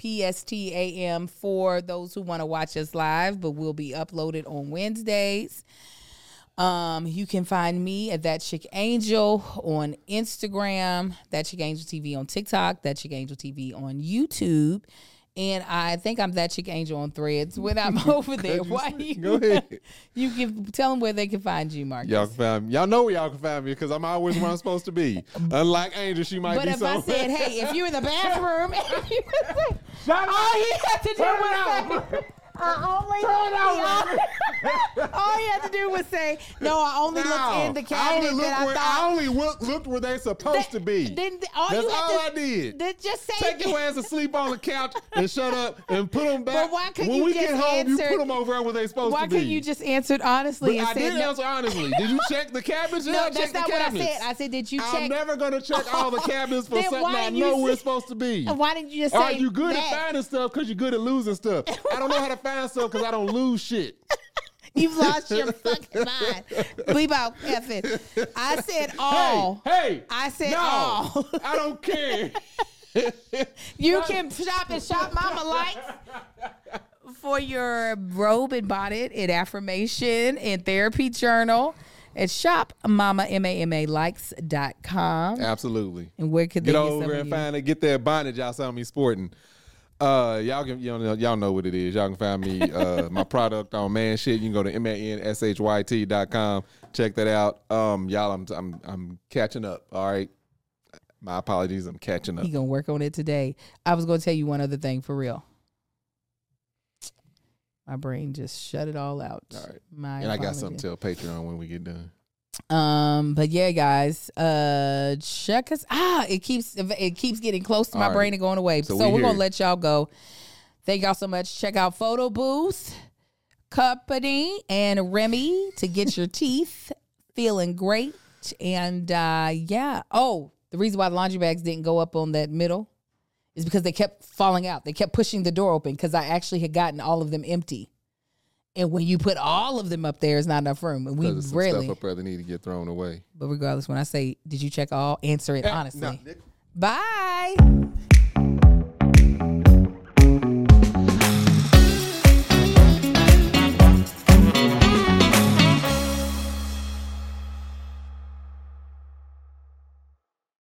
P S T A M for those who want to watch us live, but we'll be uploaded on Wednesdays. Um, you can find me at That Chick Angel on Instagram, That Chick Angel T V on TikTok, That Chick Angel T V on YouTube. And I think I'm That Chick Angel on Threads when I'm over there. Why you? Go ahead. You can tell them where they can find you, Marcus. Y'all can find me. Y'all know where y'all can find me because I'm always where I'm supposed to be. Unlike Angel, she might But be if somewhere. I said, hey, if you're in the bathroom, Shut all up. he had to do Turn it was out. say, I only, Turn it out. all he had to do was say, no, I only looked in the I cabinet only, that looked I where, thought. I only looked, looked where they supposed to be. Then all That's you had all to, I did. Then just say Take your ass to sleep on the couch and shut up and put them back. But why couldn't when you we just get home, answer- you put them over there where they supposed Why to be. couldn't you just answer it honestly But and I say did no? answer honestly. Did you check the cabinets? Yeah, No, I that's checked not the what I cabinets. said. I said, did you check? I'm never going to check all the cabinets for Then something why I didn't you know where say- it's supposed to be. Why didn't you just Are say you good that? at finding stuff because you're good at losing stuff? I don't know how to find stuff because I don't lose shit. You've lost your fucking mind. Bleep out F it. I said all. Hey, hey. I said no, all. I don't care. You can shop at Shop Mama Likes for your robe and bonnet and affirmation and therapy journal at shop mama m a m a likes dot com. Absolutely. And where could they Get get some over of and you? find it. Get that bonnet y'all saw me sporting. Uh, y'all can you know y'all know what it is. Y'all can find me uh my product on Man Shit. You can go to M A N S H Y T dot com. Check that out. Um, y'all, I'm I'm I'm catching up. All right. My apologies. I'm catching up. He gonna work on it today. I was gonna tell you one other thing for real. My brain just shut it all out. All right. My And I got something apologies. to tell Patreon when we get done. Um, but yeah, guys, uh, check us. Ah, it keeps it keeps getting close to my All right. brain and going away. So So, we we're gonna here. let y'all go. Thank y'all so much. Check out Photo Booth Company and Remy to get your teeth feeling great. And uh, yeah. Oh, the reason why the laundry bags didn't go up on that middle is because they kept falling out. They kept pushing the door open because I actually had gotten all of them empty. And when you put all of them up there, it's not enough room. And we Because some really, stuff up there that need to get thrown away. but regardless, when I say, did you check all? Answer it Eh, honestly. no, nigga. Bye.